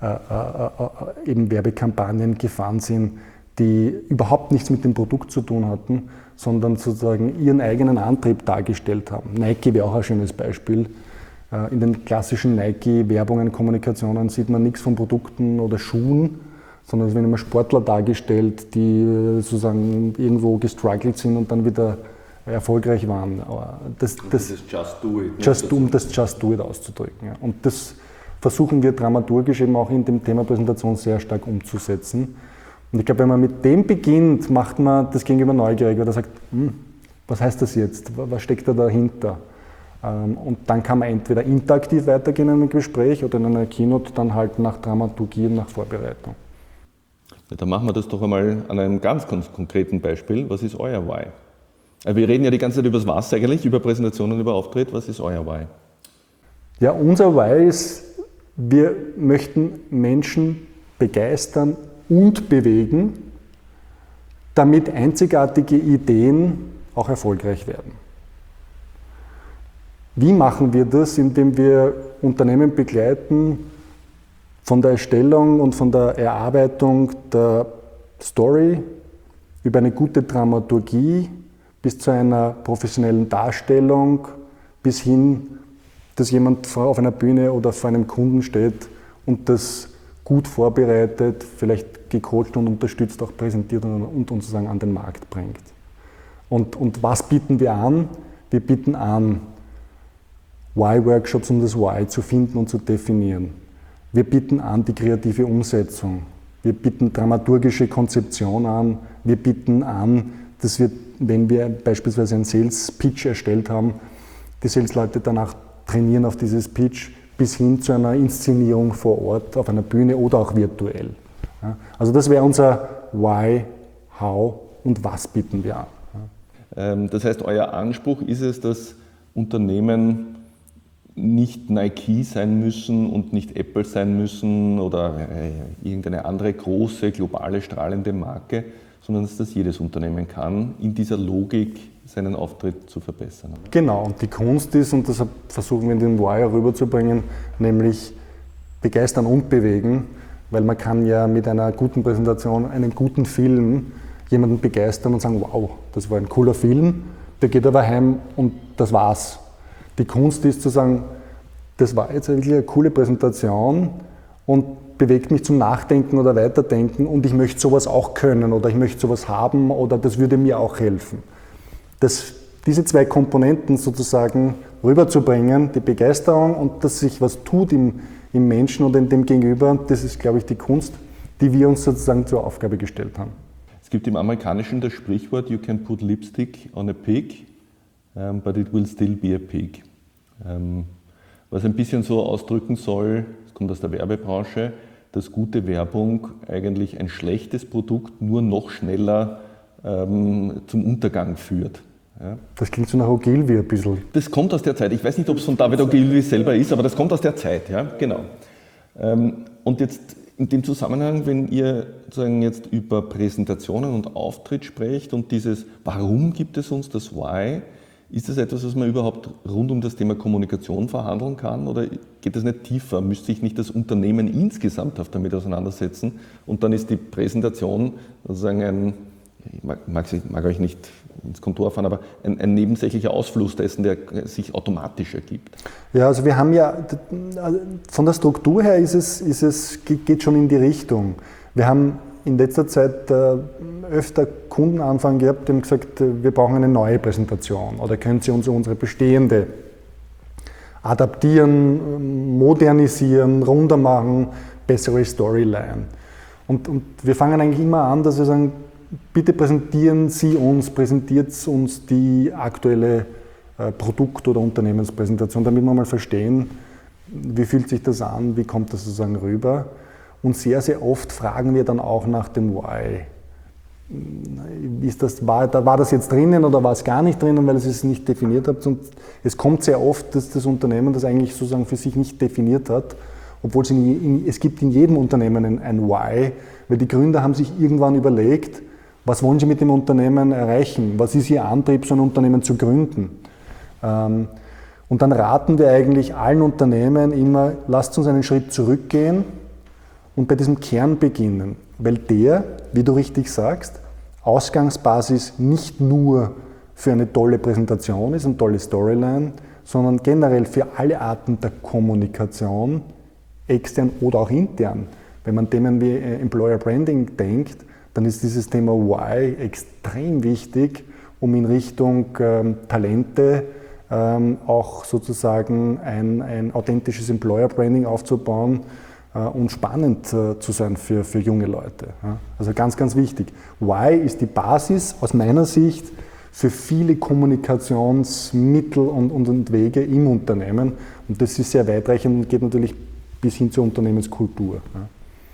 Speaker 1: eben Werbekampagnen gefahren sind, die überhaupt nichts mit dem Produkt zu tun hatten, sondern sozusagen ihren eigenen Antrieb dargestellt haben. Nike wäre auch ein schönes Beispiel. In den klassischen Nike-Werbungen, Kommunikationen sieht man nichts von Produkten oder Schuhen, sondern es werden immer Sportler dargestellt, die sozusagen irgendwo gestruggelt sind und dann wieder erfolgreich waren. Das
Speaker 2: Just Do It.
Speaker 1: Das Just Do It auszudrücken. Ja. Und das versuchen wir dramaturgisch eben auch in dem Thema Präsentation sehr stark umzusetzen. Und ich glaube, wenn man mit dem beginnt, macht man das Gegenüber neugierig, weil er sagt, was heißt das jetzt? Was steckt da dahinter? Und dann kann man entweder interaktiv weitergehen in einem Gespräch oder in einer Keynote dann halt nach Dramaturgie und nach Vorbereitung.
Speaker 2: Ja, dann machen wir das doch einmal an einem ganz konkreten Beispiel. Was ist euer Why? Wir reden ja die ganze Zeit über das Was eigentlich, über Präsentationen, über Auftritt. Was ist euer Why?
Speaker 1: Ja, unser Why ist, wir möchten Menschen begeistern und bewegen, damit einzigartige Ideen auch erfolgreich werden. Wie machen wir das? Indem wir Unternehmen begleiten von der Erstellung und von der Erarbeitung der Story über eine gute Dramaturgie bis zu einer professionellen Darstellung, bis hin, dass jemand auf einer Bühne oder vor einem Kunden steht und das gut vorbereitet, vielleicht gecoacht und unterstützt auch präsentiert und sozusagen an den Markt bringt. Und was bieten wir an? Wir bieten an Why-Workshops, um das Why zu finden und zu definieren. Wir bieten an die kreative Umsetzung. Wir bieten dramaturgische Konzeption an. Wir bieten an, dass wir, wenn wir beispielsweise einen Sales-Pitch erstellt haben, die Sales-Leute danach trainieren auf dieses Pitch bis hin zu einer Inszenierung vor Ort auf einer Bühne oder auch virtuell. Ja, also das wäre unser Why, How und was bieten wir an.
Speaker 2: Das heißt, euer Anspruch ist es, dass Unternehmen nicht Nike sein müssen und nicht Apple sein müssen oder irgendeine andere große, globale, strahlende Marke, sondern dass das jedes Unternehmen kann, in dieser Logik seinen Auftritt zu verbessern.
Speaker 1: Genau, und die Kunst ist, und das versuchen wir in den Wire rüberzubringen, nämlich begeistern und bewegen, weil man kann ja mit einer guten Präsentation, einem guten Film jemanden begeistern und sagen, wow, das war ein cooler Film, der geht aber heim und das war's. Die Kunst ist zu sagen, das war jetzt wirklich eine coole Präsentation und bewegt mich zum Nachdenken oder Weiterdenken und ich möchte sowas auch können oder ich möchte sowas haben oder das würde mir auch helfen. Diese zwei Komponenten sozusagen rüberzubringen, die Begeisterung und dass sich was tut im Menschen und in dem Gegenüber, das ist, glaube ich, die Kunst, die wir uns sozusagen zur Aufgabe gestellt haben.
Speaker 2: Es gibt im Amerikanischen das Sprichwort, you can put lipstick on a pig, but it will still be a pig. Was ein bisschen so ausdrücken soll, das kommt aus der Werbebranche, dass gute Werbung eigentlich ein schlechtes Produkt nur noch schneller zum Untergang führt. Ja.
Speaker 1: Das klingt so nach Ogilvy ein bisschen.
Speaker 2: Das kommt aus der Zeit. Ich weiß nicht, ob es von David Ogilvy selber ist, aber das kommt aus der Zeit. Ja, genau. Und jetzt in dem Zusammenhang, wenn ihr sozusagen jetzt über Präsentationen und Auftritt sprecht und dieses Warum gibt es uns das Why, ist das etwas, was man überhaupt rund um das Thema Kommunikation verhandeln kann oder geht das nicht tiefer? Müsste sich nicht das Unternehmen insgesamt damit auseinandersetzen und dann ist die Präsentation sozusagen ich mag euch nicht ins Kontor fahren, aber ein nebensächlicher Ausfluss dessen, der sich automatisch ergibt.
Speaker 1: Ja, also wir haben ja, von der Struktur her geht schon in die Richtung. Wir haben in letzter Zeit öfter Kundenanfragen gehabt, die haben gesagt, wir brauchen eine neue Präsentation oder können Sie unsere bestehende adaptieren, modernisieren, runder machen, bessere Storyline. Und wir fangen eigentlich immer an, dass wir sagen, bitte präsentiert uns die aktuelle Produkt- oder Unternehmenspräsentation, damit wir mal verstehen, wie fühlt sich das an, wie kommt das sozusagen rüber. Und sehr, sehr oft fragen wir dann auch nach dem Why. War das jetzt drinnen oder war es gar nicht drinnen, weil es es nicht definiert habt? Und es kommt sehr oft, dass das Unternehmen das eigentlich sozusagen für sich nicht definiert hat, obwohl es gibt in jedem Unternehmen ein Why, weil die Gründer haben sich irgendwann überlegt, was wollen Sie mit dem Unternehmen erreichen? Was ist Ihr Antrieb, so ein Unternehmen zu gründen? Und dann raten wir eigentlich allen Unternehmen immer, lasst uns einen Schritt zurückgehen und bei diesem Kern beginnen. Weil der, wie du richtig sagst, Ausgangsbasis nicht nur für eine tolle Präsentation ist, eine tolle Storyline, sondern generell für alle Arten der Kommunikation, extern oder auch intern. Wenn man Themen wie Employer Branding denkt, dann ist dieses Thema Why extrem wichtig, um in Richtung Talente auch sozusagen ein authentisches Employer Branding aufzubauen und spannend zu sein für junge Leute. Ja. Also ganz, ganz wichtig. Why ist die Basis aus meiner Sicht für viele Kommunikationsmittel und Wege im Unternehmen. Und das ist sehr weitreichend und geht natürlich bis hin zur Unternehmenskultur. Ja.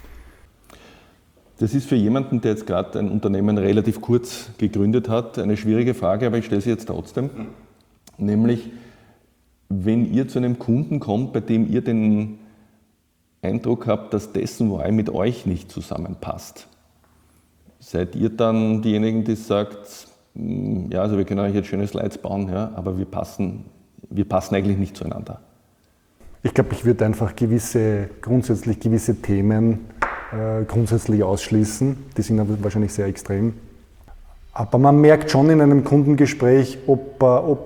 Speaker 2: Das ist für jemanden, der jetzt gerade ein Unternehmen relativ kurz gegründet hat, eine schwierige Frage, aber ich stelle sie jetzt trotzdem. Nämlich, wenn ihr zu einem Kunden kommt, bei dem ihr den Eindruck habt, dass dessen Why mit euch nicht zusammenpasst, seid ihr dann diejenigen, die sagt, ja, also wir können euch jetzt schöne Slides bauen, ja, aber wir passen eigentlich nicht zueinander?
Speaker 1: Ich glaube, ich würde einfach grundsätzlich gewisse Themen grundsätzlich ausschließen. Die sind aber wahrscheinlich sehr extrem. Aber man merkt schon in einem Kundengespräch, ob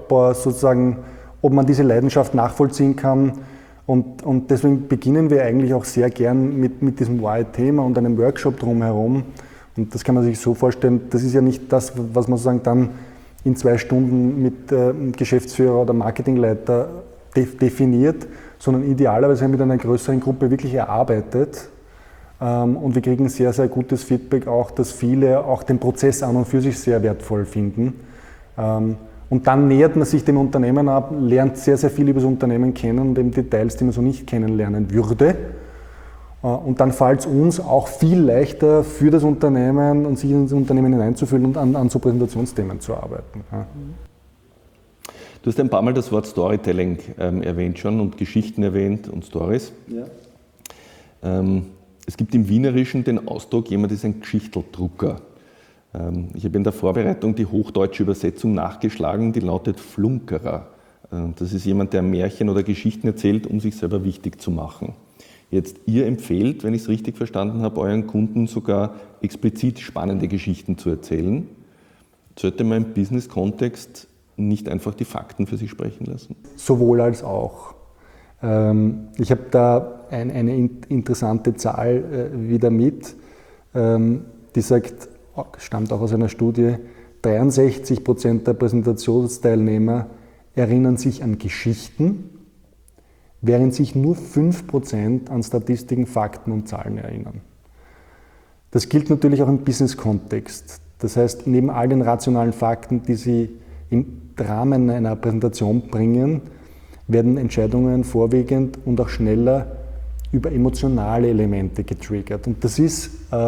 Speaker 1: man diese Leidenschaft nachvollziehen kann. Und deswegen beginnen wir eigentlich auch sehr gern mit diesem Why-Thema und einem Workshop drumherum. Und das kann man sich so vorstellen, das ist ja nicht das, was man sozusagen dann in 2 Stunden mit Geschäftsführer oder Marketingleiter definiert, sondern idealerweise mit einer größeren Gruppe wirklich erarbeitet. Und wir kriegen sehr, sehr gutes Feedback auch, dass viele auch den Prozess an und für sich sehr wertvoll finden. Und dann nähert man sich dem Unternehmen ab, lernt sehr, sehr viel über das Unternehmen kennen und eben Details, die man so nicht kennenlernen würde. Und dann fällt es uns auch viel leichter für das Unternehmen und sich in das Unternehmen hineinzufühlen und an so Präsentationsthemen zu arbeiten. Ja.
Speaker 2: Du hast ein paar Mal das Wort Storytelling erwähnt schon und Geschichten erwähnt und Stories. Ja. Es gibt im Wienerischen den Ausdruck, jemand ist ein Geschichteldrucker. Ich habe in der Vorbereitung die hochdeutsche Übersetzung nachgeschlagen, die lautet Flunkerer. Das ist jemand, der Märchen oder Geschichten erzählt, um sich selber wichtig zu machen. Jetzt, ihr empfehlt, wenn ich es richtig verstanden habe, euren Kunden sogar explizit spannende Geschichten zu erzählen. Sollte man im Business-Kontext nicht einfach die Fakten für sich sprechen lassen?
Speaker 1: Sowohl als auch. Ich habe da eine interessante Zahl wieder mit, die sagt, stammt auch aus einer Studie, 63% der Präsentationsteilnehmer erinnern sich an Geschichten, während sich nur 5% an Statistiken, Fakten und Zahlen erinnern. Das gilt natürlich auch im Business-Kontext. Das heißt, neben all den rationalen Fakten, die Sie im Rahmen einer Präsentation bringen, werden Entscheidungen vorwiegend und auch schneller über emotionale Elemente getriggert. Und das ist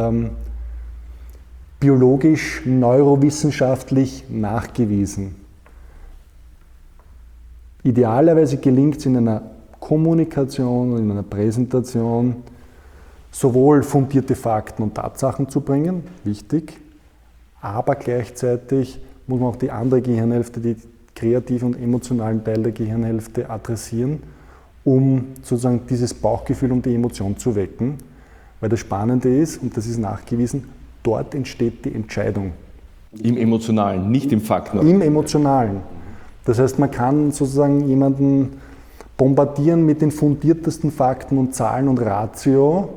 Speaker 1: biologisch, neurowissenschaftlich nachgewiesen. Idealerweise gelingt es in einer Kommunikation, in einer Präsentation, sowohl fundierte Fakten und Tatsachen zu bringen, wichtig, aber gleichzeitig muss man auch die andere Gehirnhälfte, die kreativen und emotionalen Teil der Gehirnhälfte adressieren, um sozusagen dieses Bauchgefühl und die Emotion zu wecken. Weil das Spannende ist, und das ist nachgewiesen, dort entsteht die Entscheidung.
Speaker 2: Im Emotionalen, nicht im Fakten.
Speaker 1: Im Emotionalen. Das heißt, man kann sozusagen jemanden bombardieren mit den fundiertesten Fakten und Zahlen und Ratio.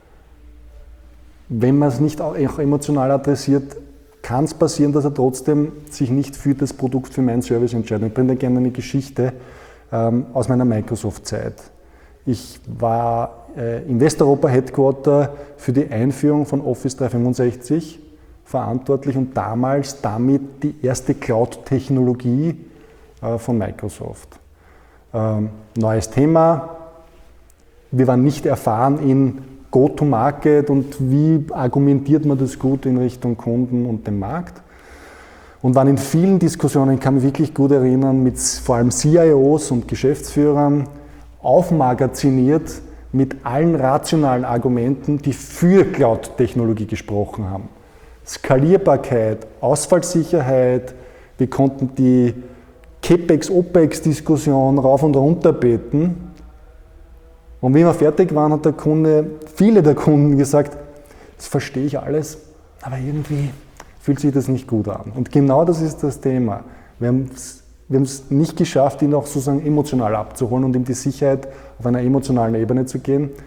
Speaker 1: Wenn man es nicht auch emotional adressiert, kann es passieren, dass er trotzdem sich nicht für das Produkt, für meinen Service entscheidet. Ich bringe da gerne eine Geschichte aus meiner Microsoft-Zeit. Ich war im Westeuropa-Headquarter für die Einführung von Office 365 verantwortlich und damals damit die erste Cloud-Technologie von Microsoft. Neues Thema. Wir waren nicht erfahren in Go-to-Market und wie argumentiert man das gut in Richtung Kunden und dem Markt. Und waren in vielen Diskussionen, ich kann mich wirklich gut erinnern, mit vor allem CIOs und Geschäftsführern aufmagaziniert mit allen rationalen Argumenten, die für Cloud-Technologie gesprochen haben. Skalierbarkeit, Ausfallsicherheit, wir konnten die CapEx-OpEx-Diskussion rauf und runter beten. Und wie wir fertig waren, hat viele der Kunden gesagt, das verstehe ich alles, aber irgendwie fühlt sich das nicht gut an. Und genau das ist das Thema. Wir haben es nicht geschafft, ihn auch sozusagen emotional abzuholen und ihm die Sicherheit auf einer emotionalen Ebene zu geben.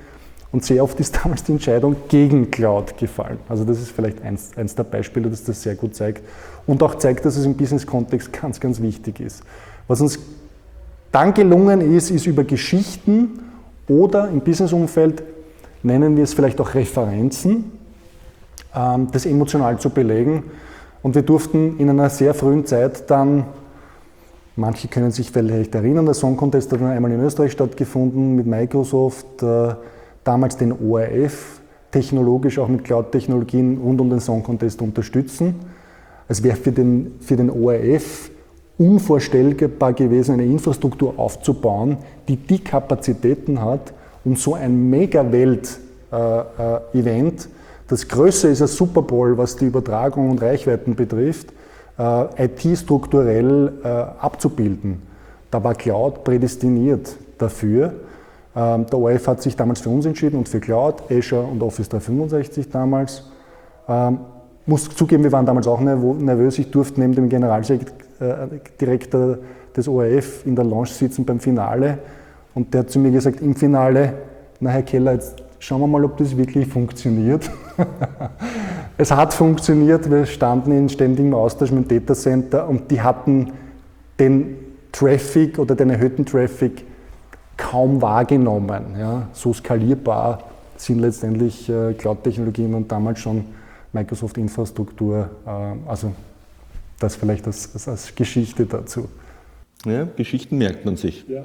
Speaker 1: Und sehr oft ist damals die Entscheidung gegen Cloud gefallen. Also das ist vielleicht eins der Beispiele, das das sehr gut zeigt. Und auch zeigt, dass es im Business-Kontext ganz, ganz wichtig ist. Was uns dann gelungen ist über Geschichten oder im Business-Umfeld, nennen wir es vielleicht auch Referenzen, das emotional zu belegen. Und wir durften in einer sehr frühen Zeit dann, manche können sich vielleicht erinnern, der Song Contest hat dann einmal in Österreich stattgefunden mit Microsoft, damals den ORF, technologisch auch mit Cloud-Technologien rund um den Song Contest unterstützen. Es wäre für den ORF unvorstellbar gewesen, eine Infrastruktur aufzubauen, die Kapazitäten hat, um so ein Mega-Welt-Event, das größer ist als Super Bowl, was die Übertragung und Reichweiten betrifft, IT-strukturell abzubilden. Da war Cloud prädestiniert dafür. Der ORF hat sich damals für uns entschieden und für Cloud, Azure und Office 365 damals. Muss zugeben, wir waren damals auch nervös. Ich durfte neben dem Generaldirektor des ORF in der Lounge sitzen beim Finale und der hat zu mir gesagt, im Finale, na Herr Keller, jetzt schauen wir mal, ob das wirklich funktioniert. Es hat funktioniert, wir standen in ständigem Austausch mit dem Datacenter und die hatten den Traffic oder den erhöhten Traffic kaum wahrgenommen. Ja. So skalierbar sind letztendlich Cloud-Technologien und damals schon Microsoft-Infrastruktur. Also das vielleicht als Geschichte dazu.
Speaker 2: Ja, Geschichten merkt man sich.
Speaker 1: Ja.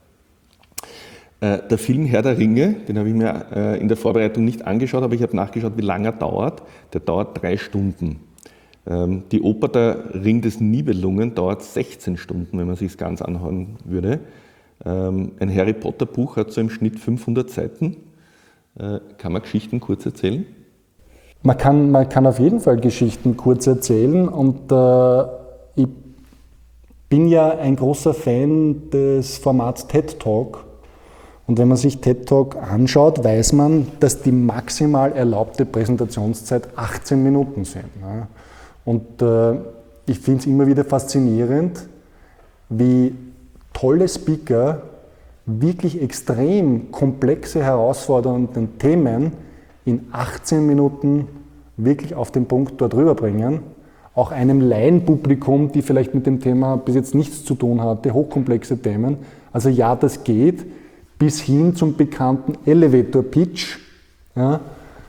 Speaker 2: Der Film Herr der Ringe, den habe ich mir in der Vorbereitung nicht angeschaut, aber ich habe nachgeschaut, wie lange er dauert. Der dauert 3 Stunden. Die Oper Der Ring des Nibelungen dauert 16 Stunden, wenn man sich es ganz anhören würde. Ein Harry Potter Buch hat so im Schnitt 500 Seiten. Kann man Geschichten kurz erzählen?
Speaker 1: Man kann auf jeden Fall Geschichten kurz erzählen und ich bin ja ein großer Fan des Formats TED Talk. Und wenn man sich TED Talk anschaut, weiß man, dass die maximal erlaubte Präsentationszeit 18 Minuten sind. Und ich finde es immer wieder faszinierend, wie tolle Speaker wirklich extrem komplexe, herausfordernde Themen in 18 Minuten wirklich auf den Punkt dort rüberbringen. Auch einem Laienpublikum, die vielleicht mit dem Thema bis jetzt nichts zu tun hatte, hochkomplexe Themen. Also ja, das geht. Bis hin zum bekannten Elevator Pitch, ja,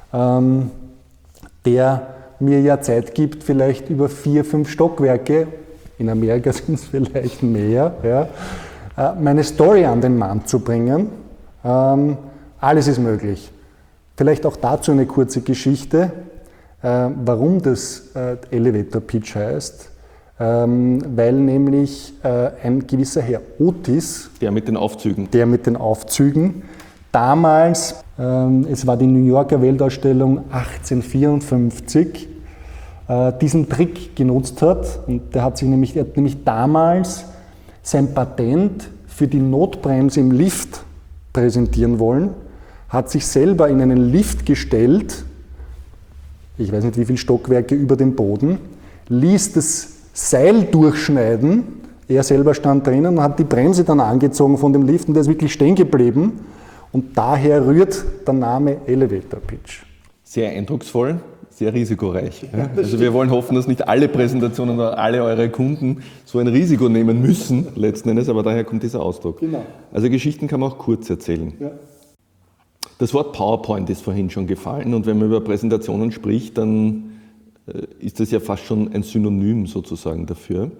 Speaker 1: der mir ja Zeit gibt, vielleicht über 4, 5 Stockwerke, in Amerika sind es vielleicht mehr, ja, meine Story an den Mann zu bringen. Alles ist möglich. Vielleicht auch dazu eine kurze Geschichte, warum das Elevator Pitch heißt. Weil nämlich ein gewisser Herr Otis,
Speaker 2: Der mit den Aufzügen,
Speaker 1: damals, es war die New Yorker Weltausstellung 1854, diesen Trick genutzt hat. Und er hat nämlich damals sein Patent für die Notbremse im Lift präsentieren wollen, hat sich selber in einen Lift gestellt, ich weiß nicht wie viele Stockwerke über dem Boden, ließ das Seil durchschneiden, er selber stand drinnen und hat die Bremse dann angezogen von dem Lift und der ist wirklich stehen geblieben und daher rührt der Name Elevator Pitch.
Speaker 2: Sehr eindrucksvoll, sehr risikoreich. Ja, also wir wollen hoffen, dass nicht alle Präsentationen oder alle eure Kunden so ein Risiko nehmen müssen, letzten Endes, aber daher kommt dieser Ausdruck.
Speaker 1: Genau.
Speaker 2: Also Geschichten kann man auch kurz erzählen.
Speaker 1: Ja.
Speaker 2: Das Wort PowerPoint ist vorhin schon gefallen und wenn man über Präsentationen spricht, dann ist das ja fast schon ein Synonym sozusagen dafür.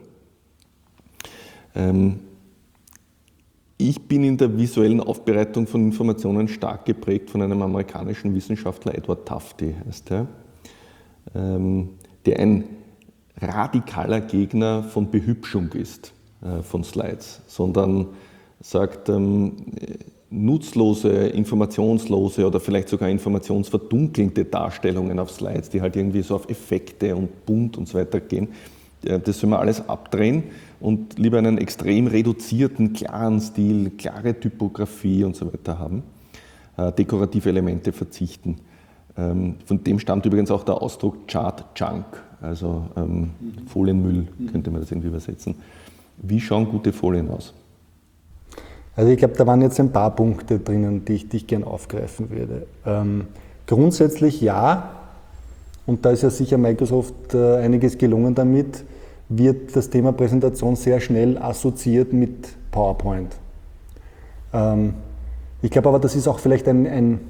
Speaker 2: Ich bin in der visuellen Aufbereitung von Informationen stark geprägt von einem amerikanischen Wissenschaftler, Edward Tufte heißt er, der ein radikaler Gegner von Behübschung ist, von Slides, sondern sagt, nutzlose, informationslose oder vielleicht sogar informationsverdunkelnde Darstellungen auf Slides, die halt irgendwie so auf Effekte und bunt und so weiter gehen, das soll man alles abdrehen und lieber einen extrem reduzierten, klaren Stil, klare Typografie und so weiter haben, dekorative Elemente verzichten. Von dem stammt übrigens auch der Ausdruck Chart Junk, also Folienmüll könnte man das irgendwie übersetzen. Wie schauen gute Folien aus?
Speaker 1: Also ich glaube, da waren jetzt ein paar Punkte drinnen, die ich gern aufgreifen würde. Grundsätzlich ja, und da ist ja sicher Microsoft einiges gelungen damit, wird das Thema Präsentation sehr schnell assoziiert mit PowerPoint. Ich glaube aber, das ist auch vielleicht ein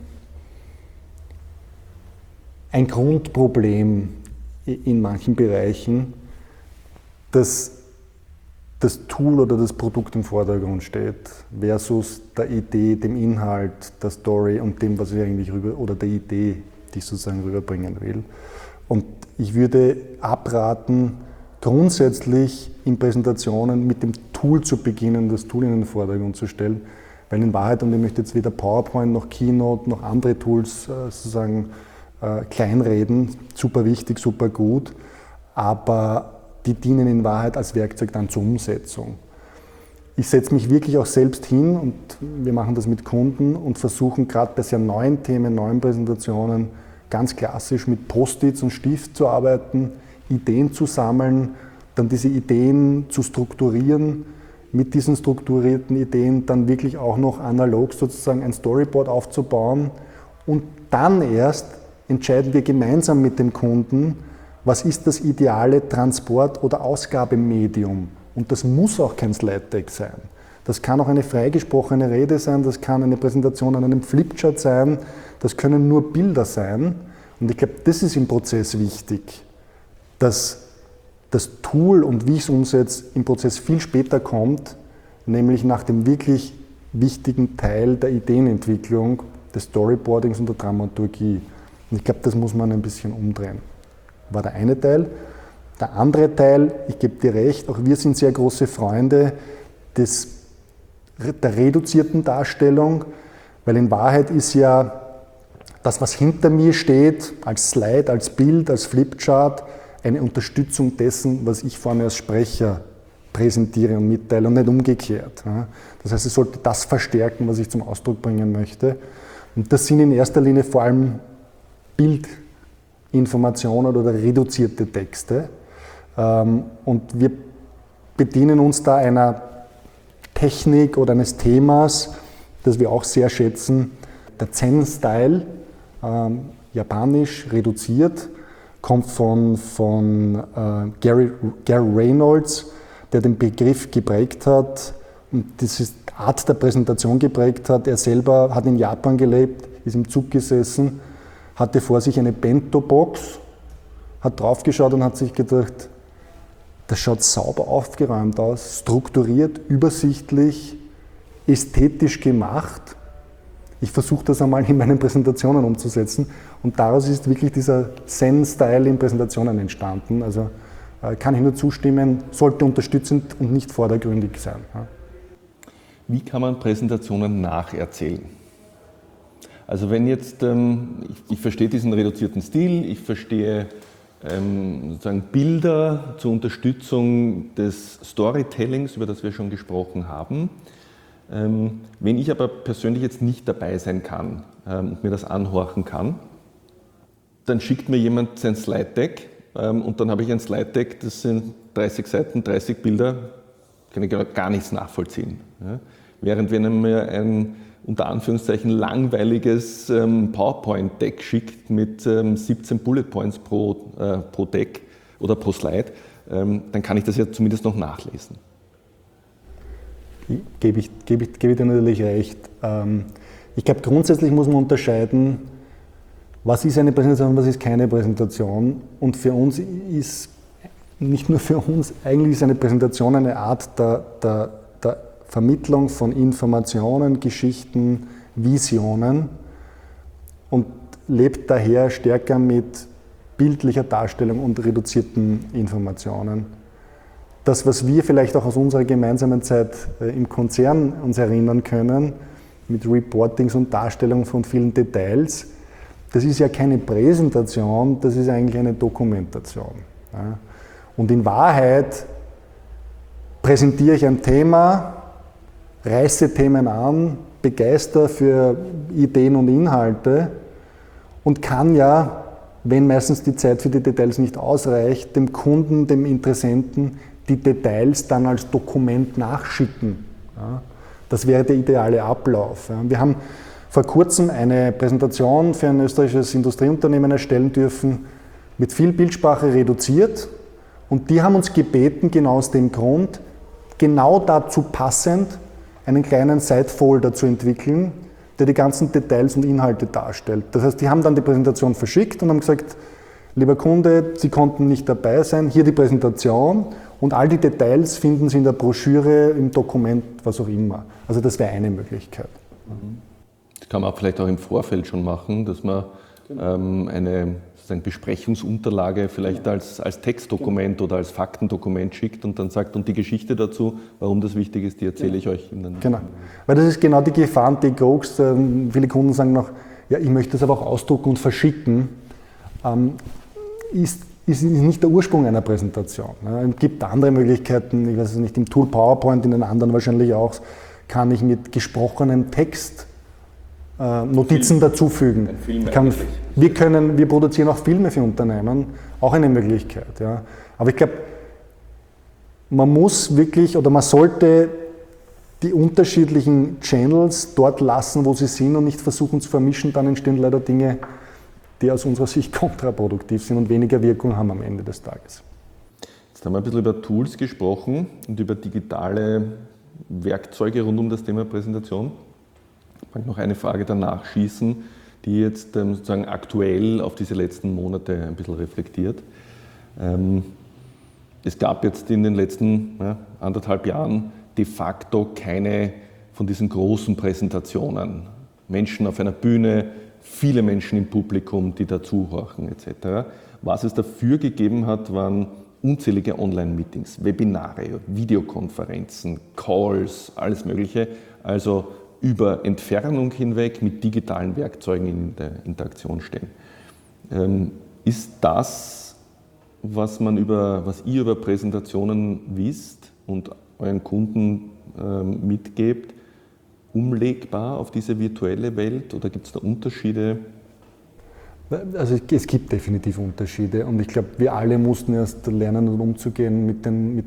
Speaker 1: Grundproblem in manchen Bereichen, dass das Tool oder das Produkt im Vordergrund steht, versus der Idee, dem Inhalt, der Story und dem, was ich eigentlich oder der Idee, die ich sozusagen rüberbringen will. Und ich würde abraten, grundsätzlich in Präsentationen mit dem Tool zu beginnen, das Tool in den Vordergrund zu stellen, weil in Wahrheit, und ich möchte jetzt weder PowerPoint noch Keynote noch andere Tools sozusagen kleinreden, super wichtig, super gut, aber die dienen in Wahrheit als Werkzeug dann zur Umsetzung. Ich setze mich wirklich auch selbst hin und wir machen das mit Kunden und versuchen gerade bei sehr neuen Themen, neuen Präsentationen ganz klassisch mit Post-its und Stift zu arbeiten, Ideen zu sammeln, dann diese Ideen zu strukturieren, mit diesen strukturierten Ideen dann wirklich auch noch analog sozusagen ein Storyboard aufzubauen und dann erst entscheiden wir gemeinsam mit dem Kunden, was ist das ideale Transport- oder Ausgabemedium. Und das muss auch kein Slide-Deck sein. Das kann auch eine freigesprochene Rede sein, das kann eine Präsentation an einem Flipchart sein, das können nur Bilder sein. Und ich glaube, das ist im Prozess wichtig, dass das Tool und wie ich es umsetze, im Prozess viel später kommt, nämlich nach dem wirklich wichtigen Teil der Ideenentwicklung, des Storyboardings und der Dramaturgie. Und ich glaube, das muss man ein bisschen umdrehen. War der eine Teil. Der andere Teil, ich gebe dir recht, auch wir sind sehr große Freunde der reduzierten Darstellung, weil in Wahrheit ist ja das, was hinter mir steht, als Slide, als Bild, als Flipchart, eine Unterstützung dessen, was ich vorne als Sprecher präsentiere und mitteile und nicht umgekehrt. Das heißt, es sollte das verstärken, was ich zum Ausdruck bringen möchte. Und das sind in erster Linie vor allem Bildinformationen oder reduzierte Texte. Und wir bedienen uns da einer Technik oder eines Themas, das wir auch sehr schätzen, der Zen-Style, japanisch reduziert, kommt von Gary Reynolds, der den Begriff geprägt hat und diese Art der Präsentation geprägt hat. Er selber hat in Japan gelebt, ist im Zug gesessen, hatte vor sich eine Bento-Box, hat draufgeschaut und hat sich gedacht, das schaut sauber aufgeräumt aus, strukturiert, übersichtlich, ästhetisch gemacht. Ich versuche das einmal in meinen Präsentationen umzusetzen und daraus ist wirklich dieser Zen-Style in Präsentationen entstanden. Also kann ich nur zustimmen, sollte unterstützend und nicht vordergründig sein.
Speaker 2: Wie kann man Präsentationen nacherzählen? Also wenn jetzt, ich verstehe diesen reduzierten Stil, ich verstehe sozusagen Bilder zur Unterstützung des Storytellings, über das wir schon gesprochen haben. Wenn ich aber persönlich jetzt nicht dabei sein kann und mir das anhorchen kann, dann schickt mir jemand sein Slide-Deck und dann habe ich ein Slide-Deck, das sind 30 Seiten, 30 Bilder, kann ich gar nichts nachvollziehen. Während wenn mir ein unter Anführungszeichen langweiliges PowerPoint-Deck schickt mit 17 Bullet Points pro Deck oder pro Slide, dann kann ich das ja zumindest noch nachlesen.
Speaker 1: Gebe ich dir natürlich recht. Ich glaube, grundsätzlich muss man unterscheiden, was ist eine Präsentation und was ist keine Präsentation. Und für uns ist, nicht nur für uns, eigentlich ist eine Präsentation eine Art der Vermittlung von Informationen, Geschichten, Visionen und lebt daher stärker mit bildlicher Darstellung und reduzierten Informationen. Das, was wir vielleicht auch aus unserer gemeinsamen Zeit im Konzern uns erinnern können, mit Reportings und Darstellung von vielen Details, das ist ja keine Präsentation, das ist eigentlich eine Dokumentation. Und in Wahrheit präsentiere ich ein Thema, reiße Themen an, begeister für Ideen und Inhalte und kann ja, wenn meistens die Zeit für die Details nicht ausreicht, dem Kunden, dem Interessenten die Details dann als Dokument nachschicken. Ja. Das wäre der ideale Ablauf. Wir haben vor kurzem eine Präsentation für ein österreichisches Industrieunternehmen erstellen dürfen, mit viel Bildsprache reduziert. Und die haben uns gebeten, genau aus dem Grund, genau dazu passend einen kleinen Side-Folder zu entwickeln, der die ganzen Details und Inhalte darstellt. Das heißt, die haben dann die Präsentation verschickt und haben gesagt, lieber Kunde, Sie konnten nicht dabei sein, hier die Präsentation und all die Details finden Sie in der Broschüre, im Dokument, was auch immer. Also das wäre eine Möglichkeit.
Speaker 2: Das kann man vielleicht auch im Vorfeld schon machen, dass man eine Besprechungsunterlage vielleicht als Textdokument oder als Faktendokument schickt und dann sagt, und die Geschichte dazu, warum das wichtig ist, die erzähle ich euch.
Speaker 1: Genau, weil das ist genau die Gefahr und die Krux. Viele Kunden sagen noch, ja, ich möchte das aber auch ausdrucken und verschicken. Ist nicht der Ursprung einer Präsentation. Es gibt andere Möglichkeiten, ich weiß es nicht, im Tool PowerPoint, in den anderen wahrscheinlich auch, kann ich mit gesprochenem Text Notizen dazufügen. Wir produzieren auch Filme für Unternehmen, auch eine Möglichkeit. Ja. Aber ich glaube, man muss wirklich oder man sollte die unterschiedlichen Channels dort lassen, wo sie sind und nicht versuchen zu vermischen, dann entstehen leider Dinge, die aus unserer Sicht kontraproduktiv sind und weniger Wirkung haben am Ende des Tages.
Speaker 2: Jetzt haben wir ein bisschen über Tools gesprochen und über digitale Werkzeuge rund um das Thema Präsentation. Ich möchte noch eine Frage danach schießen, die jetzt sozusagen aktuell auf diese letzten Monate ein bisschen reflektiert. Es gab jetzt in den letzten 1,5 Jahren de facto keine von diesen großen Präsentationen. Menschen auf einer Bühne, viele Menschen im Publikum, die dazuhorchen etc. Was es dafür gegeben hat, waren unzählige Online-Meetings, Webinare, Videokonferenzen, Calls, alles Mögliche. Also über Entfernung hinweg mit digitalen Werkzeugen in der Interaktion stehen. Ist das, was ihr über Präsentationen wisst und euren Kunden mitgebt, umlegbar auf diese virtuelle Welt oder gibt es da Unterschiede?
Speaker 1: Also es gibt definitiv Unterschiede und ich glaube, wir alle mussten erst lernen, umzugehen mit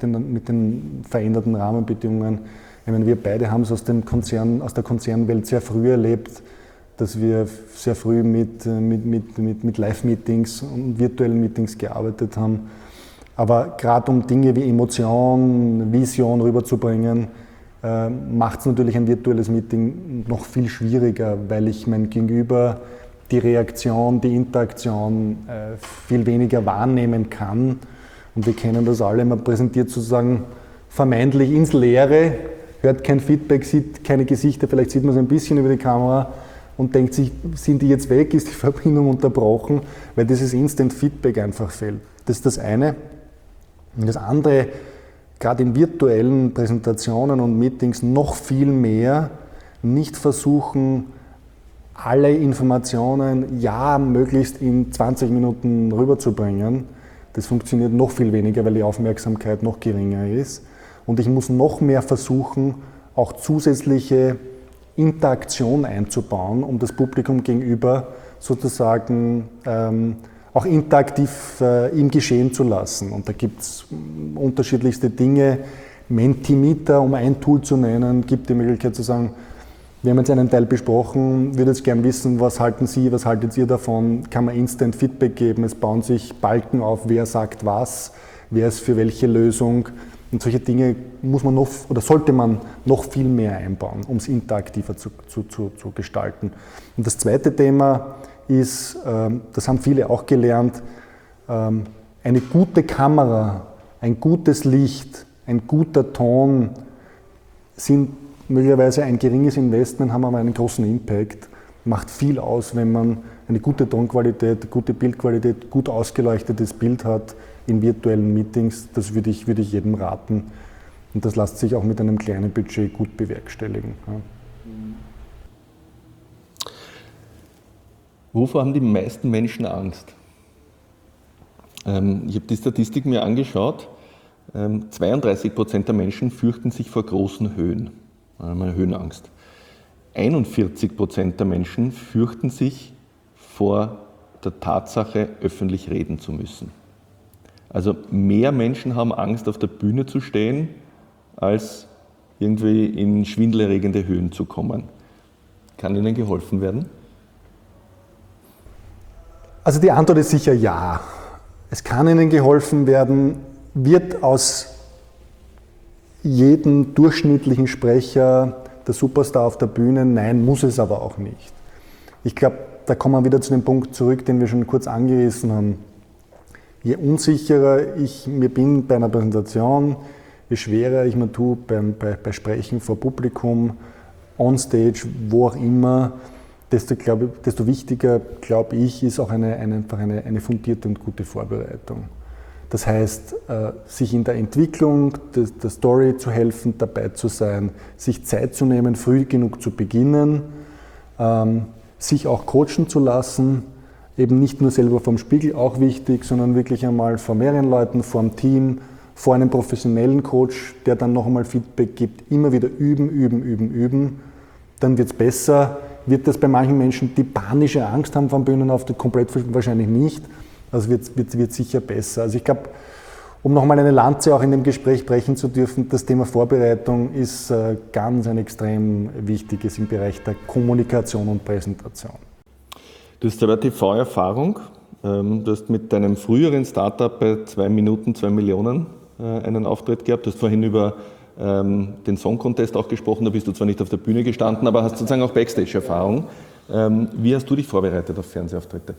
Speaker 1: den veränderten Rahmenbedingungen. Ich meine, wir beide haben es aus der Konzernwelt sehr früh erlebt, dass wir sehr früh mit Live-Meetings und virtuellen Meetings gearbeitet haben. Aber gerade um Dinge wie Emotion, Vision rüberzubringen, macht es natürlich ein virtuelles Meeting noch viel schwieriger, weil ich mein Gegenüber, die Reaktion, die Interaktion viel weniger wahrnehmen kann. Und wir kennen das alle, man präsentiert sozusagen vermeintlich ins Leere, hört kein Feedback, sieht keine Gesichter, vielleicht sieht man es ein bisschen über die Kamera und denkt sich, sind die jetzt weg, ist die Verbindung unterbrochen, weil dieses Instant-Feedback einfach fehlt. Das ist das eine. Und das andere, gerade in virtuellen Präsentationen und Meetings noch viel mehr, nicht versuchen, alle Informationen möglichst in 20 Minuten rüberzubringen. Das funktioniert noch viel weniger, weil die Aufmerksamkeit noch geringer ist. Und ich muss noch mehr versuchen, auch zusätzliche Interaktion einzubauen, um das Publikum gegenüber sozusagen auch interaktiv im Geschehen zu lassen. Und da gibt es unterschiedlichste Dinge. Mentimeter, um ein Tool zu nennen, gibt die Möglichkeit zu sagen, wir haben jetzt einen Teil besprochen, würde jetzt gern wissen, was halten Sie, was haltet ihr davon? Kann man Instant Feedback geben? Es bauen sich Balken auf, wer sagt was, wer ist für welche Lösung. Und solche Dinge muss man sollte man noch viel mehr einbauen, um es interaktiver zu gestalten. Und das zweite Thema ist, das haben viele auch gelernt, eine gute Kamera, ein gutes Licht, ein guter Ton sind möglicherweise ein geringes Investment, haben aber einen großen Impact. Macht viel aus, wenn man eine gute Tonqualität, gute Bildqualität, gut ausgeleuchtetes Bild hat in virtuellen Meetings. Das würde ich jedem raten. Und das lässt sich auch mit einem kleinen Budget gut bewerkstelligen. Ja.
Speaker 2: Wovor haben die meisten Menschen Angst? Ich habe die Statistik mir angeschaut. 32% der Menschen fürchten sich vor großen Höhen, haben eine Höhenangst. 41% der Menschen fürchten sich vor der Tatsache, öffentlich reden zu müssen. Also mehr Menschen haben Angst, auf der Bühne zu stehen, als irgendwie in schwindelerregende Höhen zu kommen. Kann Ihnen geholfen werden?
Speaker 1: Also die Antwort ist sicher ja. Es kann Ihnen geholfen werden, wird aus jedem durchschnittlichen Sprecher der Superstar auf der Bühne? Nein, muss es aber auch nicht. Ich glaube, da kommen wir wieder zu dem Punkt zurück, den wir schon kurz angerissen haben. Je unsicherer ich mir bin bei einer Präsentation, je schwerer ich mir tue bei Sprechen vor Publikum, on-stage, wo auch immer, desto wichtiger, glaube ich, ist auch einfach eine fundierte und gute Vorbereitung. Das heißt, sich in der Entwicklung der Story zu helfen, dabei zu sein, sich Zeit zu nehmen, früh genug zu beginnen, sich auch coachen zu lassen, eben nicht nur selber vom Spiegel, auch wichtig, sondern wirklich einmal vor mehreren Leuten, vor einem Team, vor einem professionellen Coach, der dann noch einmal Feedback gibt, immer wieder üben, dann wird es besser. Wird das bei manchen Menschen, die panische Angst haben vom Bühnenauftritt, komplett wahrscheinlich nicht. Also wird sicher besser. Also ich glaube, um nochmal eine Lanze auch in dem Gespräch brechen zu dürfen, das Thema Vorbereitung ist ganz ein extrem wichtiges im Bereich der Kommunikation und Präsentation.
Speaker 2: Du hast selber TV-Erfahrung. Du hast mit deinem früheren Startup bei 2 Minuten 2 Millionen einen Auftritt gehabt. Du hast vorhin über den Song Contest auch gesprochen, da bist du zwar nicht auf der Bühne gestanden, aber hast sozusagen auch Backstage-Erfahrung. Wie hast du dich vorbereitet auf Fernsehauftritte?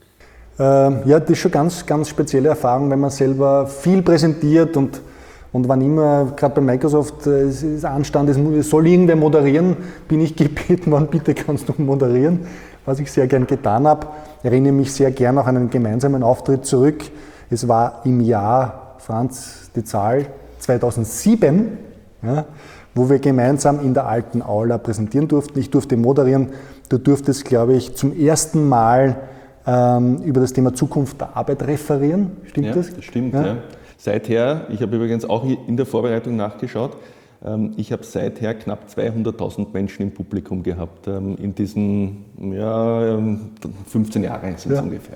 Speaker 1: Ja, das ist schon ganz spezielle Erfahrung, wenn man selber viel präsentiert und wann immer, gerade bei Microsoft, es ist Anstand, es soll irgendwer moderieren, bin ich gebeten worden, bitte kannst du moderieren, was ich sehr gern getan habe. Ich erinnere mich sehr gern auch an einen gemeinsamen Auftritt zurück. Es war im Jahr, Franz, die Zahl, 2007, ja, wo wir gemeinsam in der alten Aula präsentieren durften. Ich durfte moderieren. Du durftest, glaube ich, zum ersten Mal über das Thema Zukunft der Arbeit referieren. Stimmt das?
Speaker 2: Das stimmt, ja. Seither, ich habe übrigens auch in der Vorbereitung nachgeschaut, ich habe seither knapp 200.000 Menschen im Publikum gehabt. In diesen 15 Jahren sind es ungefähr.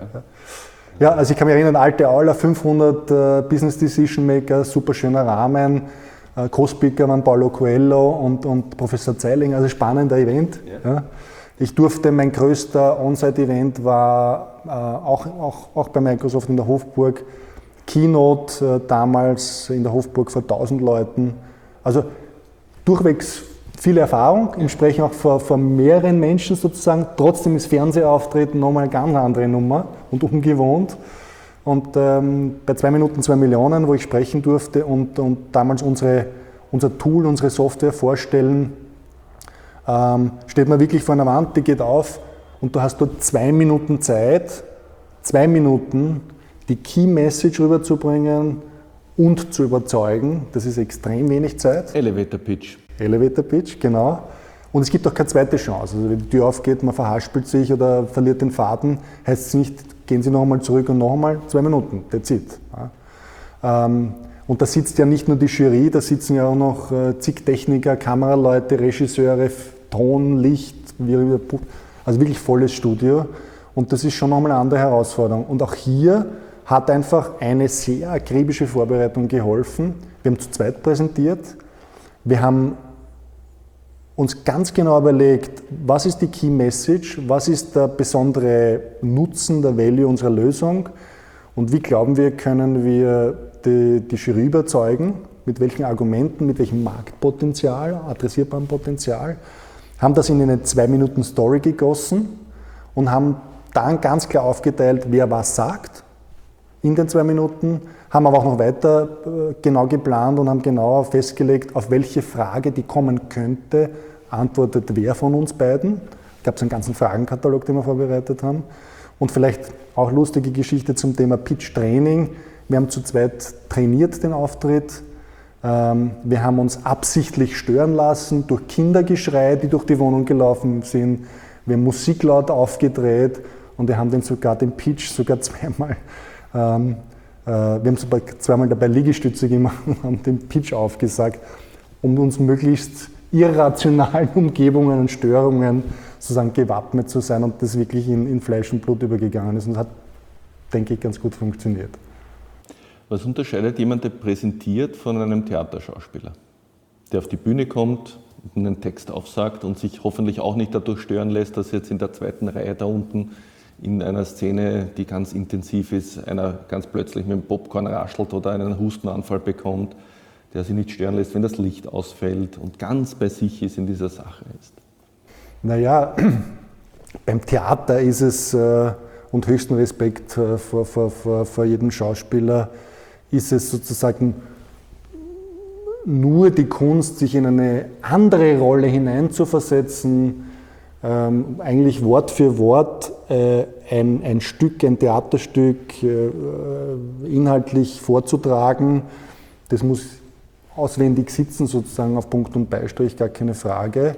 Speaker 1: Ja, also ich kann mich erinnern, alte Aula, 500 Business Decision Maker, super schöner Rahmen, Co-Speaker waren Paulo Coelho und Professor Zeiling, also spannender Event. Ja. Ich durfte, mein größter On-Site-Event war auch bei Microsoft in der Hofburg, Keynote damals in der Hofburg vor 1000 Leuten. Also durchwegs viel Erfahrung, im Sprechen auch vor mehreren Menschen sozusagen. Trotzdem ist Fernsehauftreten nochmal eine ganz andere Nummer und ungewohnt. Und bei 2 Minuten 2 Millionen, wo ich sprechen durfte und damals unser Tool, unsere Software vorstellen, steht man wirklich vor einer Wand, die geht auf und du hast dort 2 Minuten Zeit, 2 Minuten die Key Message rüberzubringen und zu überzeugen. Das ist extrem wenig Zeit.
Speaker 2: Elevator Pitch.
Speaker 1: Elevator Pitch, genau. Und es gibt auch keine zweite Chance. Also wenn die Tür aufgeht, man verhaspelt sich oder verliert den Faden, heißt es nicht, gehen Sie noch einmal zurück und noch einmal 2 Minuten, that's it. Ja. Und da sitzt ja nicht nur die Jury, da sitzen ja auch noch zig Techniker, Kameraleute, Regisseure, Ton, Licht, also wirklich volles Studio. Und das ist schon nochmal eine andere Herausforderung. Und auch hier hat einfach eine sehr akribische Vorbereitung geholfen. Wir haben zu zweit präsentiert. Wir haben uns ganz genau überlegt, was ist die Key Message, was ist der besondere Nutzen, der Value unserer Lösung und wie glauben wir, können wir die Jury überzeugen, mit welchen Argumenten, mit welchem Marktpotenzial, adressierbarem Potenzial, haben das in eine 2 Minuten Story gegossen und haben dann ganz klar aufgeteilt, wer was sagt in den 2 Minuten, haben aber auch noch weiter genau geplant und haben genau festgelegt, auf welche Frage, die kommen könnte, antwortet wer von uns beiden. Gab es einen ganzen Fragenkatalog, den wir vorbereitet haben. Und vielleicht auch lustige Geschichte zum Thema Pitch-Training. Wir haben zu zweit trainiert den Auftritt. Wir haben uns absichtlich stören lassen durch Kindergeschrei, die durch die Wohnung gelaufen sind. Wir haben Musik laut aufgedreht und wir haben den Pitch sogar zweimal, wir haben sogar zweimal dabei Liegestütze gemacht und haben den Pitch aufgesagt, um uns möglichst irrationalen Umgebungen und Störungen sozusagen gewappnet zu sein und das wirklich in Fleisch und Blut übergegangen ist und hat, denke ich, ganz gut funktioniert.
Speaker 2: Was unterscheidet jemand, der präsentiert, von einem Theaterschauspieler? der auf die Bühne kommt, einen Text aufsagt und sich hoffentlich auch nicht dadurch stören lässt, dass jetzt in der zweiten Reihe da unten in einer Szene, die ganz intensiv ist, einer ganz plötzlich mit dem Popcorn raschelt oder einen Hustenanfall bekommt, der sich nicht stören lässt, wenn das Licht ausfällt und ganz bei sich ist, in dieser Sache ist.
Speaker 1: Naja, beim Theater ist es, und höchsten Respekt vor jedem Schauspieler, ist es sozusagen nur die Kunst, sich in eine andere Rolle hineinzuversetzen, eigentlich Wort für Wort ein Stück, ein Theaterstück inhaltlich vorzutragen. Das muss auswendig sitzen, sozusagen auf Punkt und Beistrich, gar keine Frage.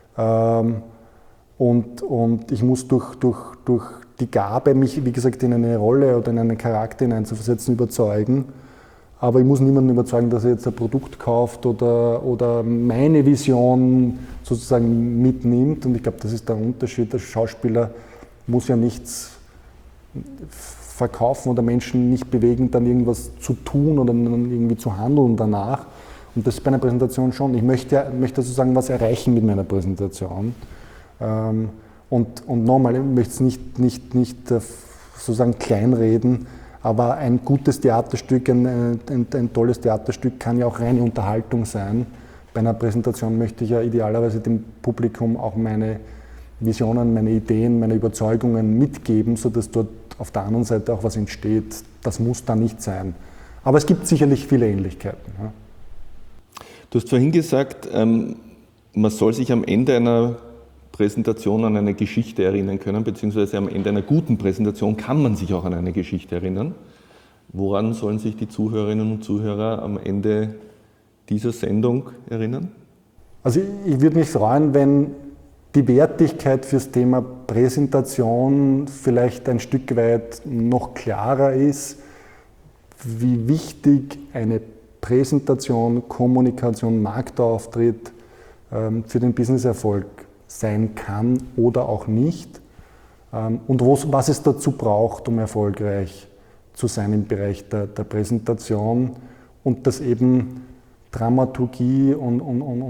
Speaker 1: Und ich muss durch die Gabe, mich, wie gesagt, in eine Rolle oder in einen Charakter hineinzuversetzen, überzeugen. Aber ich muss niemanden überzeugen, dass er jetzt ein Produkt kauft oder meine Vision sozusagen mitnimmt. Und ich glaube, das ist der Unterschied. Der Schauspieler muss ja nichts verkaufen oder Menschen nicht bewegen, dann irgendwas zu tun oder irgendwie zu handeln danach. Und das ist bei einer Präsentation schon. Ich möchte sozusagen was erreichen mit meiner Präsentation. Und nochmal, ich möchte es nicht sozusagen kleinreden, aber ein gutes Theaterstück, ein tolles Theaterstück kann ja auch reine Unterhaltung sein. Bei einer Präsentation möchte ich ja idealerweise dem Publikum auch meine Visionen, meine Ideen, meine Überzeugungen mitgeben, sodass dort auf der anderen Seite auch was entsteht. Das muss da nicht sein. Aber es gibt sicherlich viele Ähnlichkeiten. Ja.
Speaker 2: Du hast vorhin gesagt, man soll sich am Ende einer Präsentation an eine Geschichte erinnern können, beziehungsweise am Ende einer guten Präsentation kann man sich auch an eine Geschichte erinnern. Woran sollen sich die Zuhörerinnen und Zuhörer am Ende dieser Sendung erinnern?
Speaker 1: Also ich würde mich freuen, wenn die Wertigkeit fürs Thema Präsentation vielleicht ein Stück weit noch klarer ist, wie wichtig eine Präsentation, Kommunikation, Marktauftritt für den Businesserfolg sein kann oder auch nicht und was es dazu braucht, um erfolgreich zu sein im Bereich der Präsentation und dass eben Dramaturgie und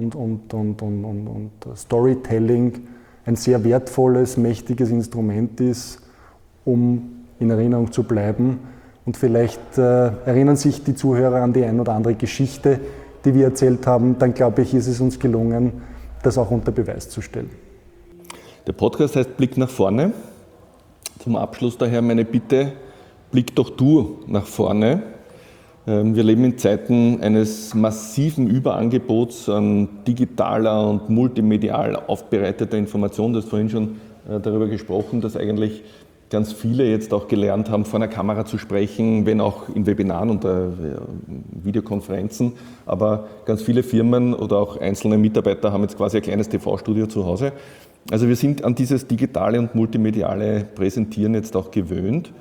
Speaker 1: Storytelling ein sehr wertvolles, mächtiges Instrument ist, um in Erinnerung zu bleiben. Und vielleicht erinnern sich die Zuhörer an die ein oder andere Geschichte, die wir erzählt haben, dann glaube ich, ist es uns gelungen, das auch unter Beweis zu stellen.
Speaker 2: Der Podcast heißt Blick nach vorne. Zum Abschluss daher meine Bitte, blick doch du nach vorne. Wir leben in Zeiten eines massiven Überangebots an digitaler und multimedial aufbereiteter Information. Du hast vorhin schon darüber gesprochen, dass eigentlich ganz viele jetzt auch gelernt haben, vor einer Kamera zu sprechen, wenn auch in Webinaren und Videokonferenzen. Aber ganz viele Firmen oder auch einzelne Mitarbeiter haben jetzt quasi ein kleines TV-Studio zu Hause. Also wir sind an dieses digitale und multimediale Präsentieren jetzt auch gewöhnt.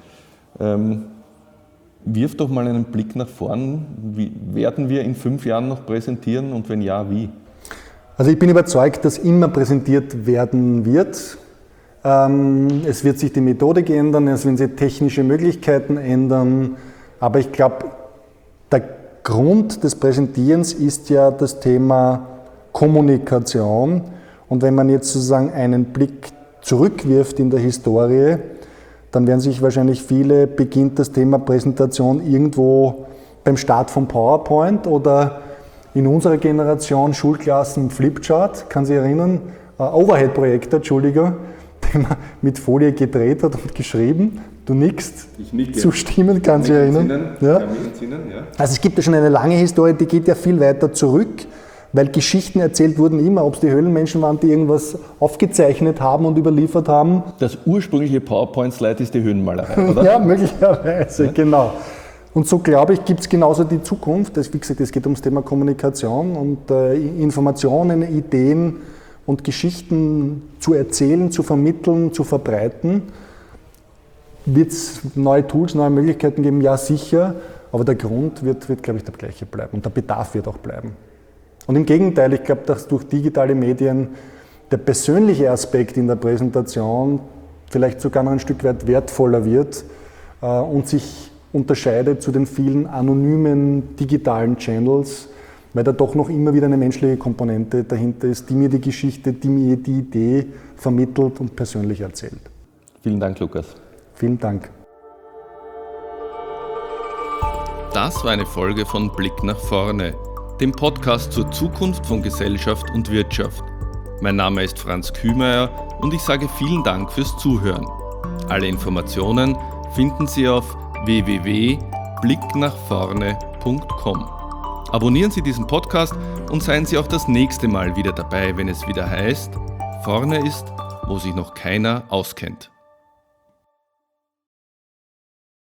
Speaker 2: Wirf doch mal einen Blick nach vorn. Wie werden wir in 5 Jahren noch präsentieren und wenn ja, wie?
Speaker 1: Also ich bin überzeugt, dass immer präsentiert werden wird. Es wird sich die Methodik ändern, es werden sich technische Möglichkeiten ändern, aber ich glaube, der Grund des Präsentierens ist ja das Thema Kommunikation. Und wenn man jetzt sozusagen einen Blick zurückwirft in der Historie, dann werden sich wahrscheinlich viele, beginnt das Thema Präsentation irgendwo beim Start von PowerPoint oder in unserer Generation Schulklassen Flipchart, kann sich erinnern, Overhead-Projektor, Entschuldigung, den man mit Folie gedreht hat und geschrieben. Du nickst, zustimmen, kann sich erinnern. Ja. Also es gibt ja schon eine lange Historie, die geht ja viel weiter zurück, weil Geschichten erzählt wurden immer, ob es die Höhlenmenschen waren, die irgendwas aufgezeichnet haben und überliefert haben.
Speaker 2: Das ursprüngliche PowerPoint-Slide ist die Höhenmalerei, oder?
Speaker 1: Ja, möglicherweise, ja. Genau. Und so, glaube ich, gibt es genauso die Zukunft. Wie gesagt, es geht ums Thema Kommunikation und Informationen, Ideen und Geschichten zu erzählen, zu vermitteln, zu verbreiten. Wird es neue Tools, neue Möglichkeiten geben? Ja, sicher. Aber der Grund wird, glaube ich, der gleiche bleiben und der Bedarf wird auch bleiben. Und im Gegenteil, ich glaube, dass durch digitale Medien der persönliche Aspekt in der Präsentation vielleicht sogar noch ein Stück weit wertvoller wird und sich unterscheidet zu den vielen anonymen digitalen Channels, weil da doch noch immer wieder eine menschliche Komponente dahinter ist, die mir die Geschichte, die mir die Idee vermittelt und persönlich erzählt.
Speaker 2: Vielen Dank, Lukas.
Speaker 1: Vielen Dank.
Speaker 2: Das war eine Folge von Blick nach vorne, dem Podcast zur Zukunft von Gesellschaft und Wirtschaft. Mein Name ist Franz Kühmeier und ich sage vielen Dank fürs Zuhören. Alle Informationen finden Sie auf www.blicknachvorne.com. Abonnieren Sie diesen Podcast und seien Sie auch das nächste Mal wieder dabei, wenn es wieder heißt, vorne ist, wo sich noch keiner auskennt.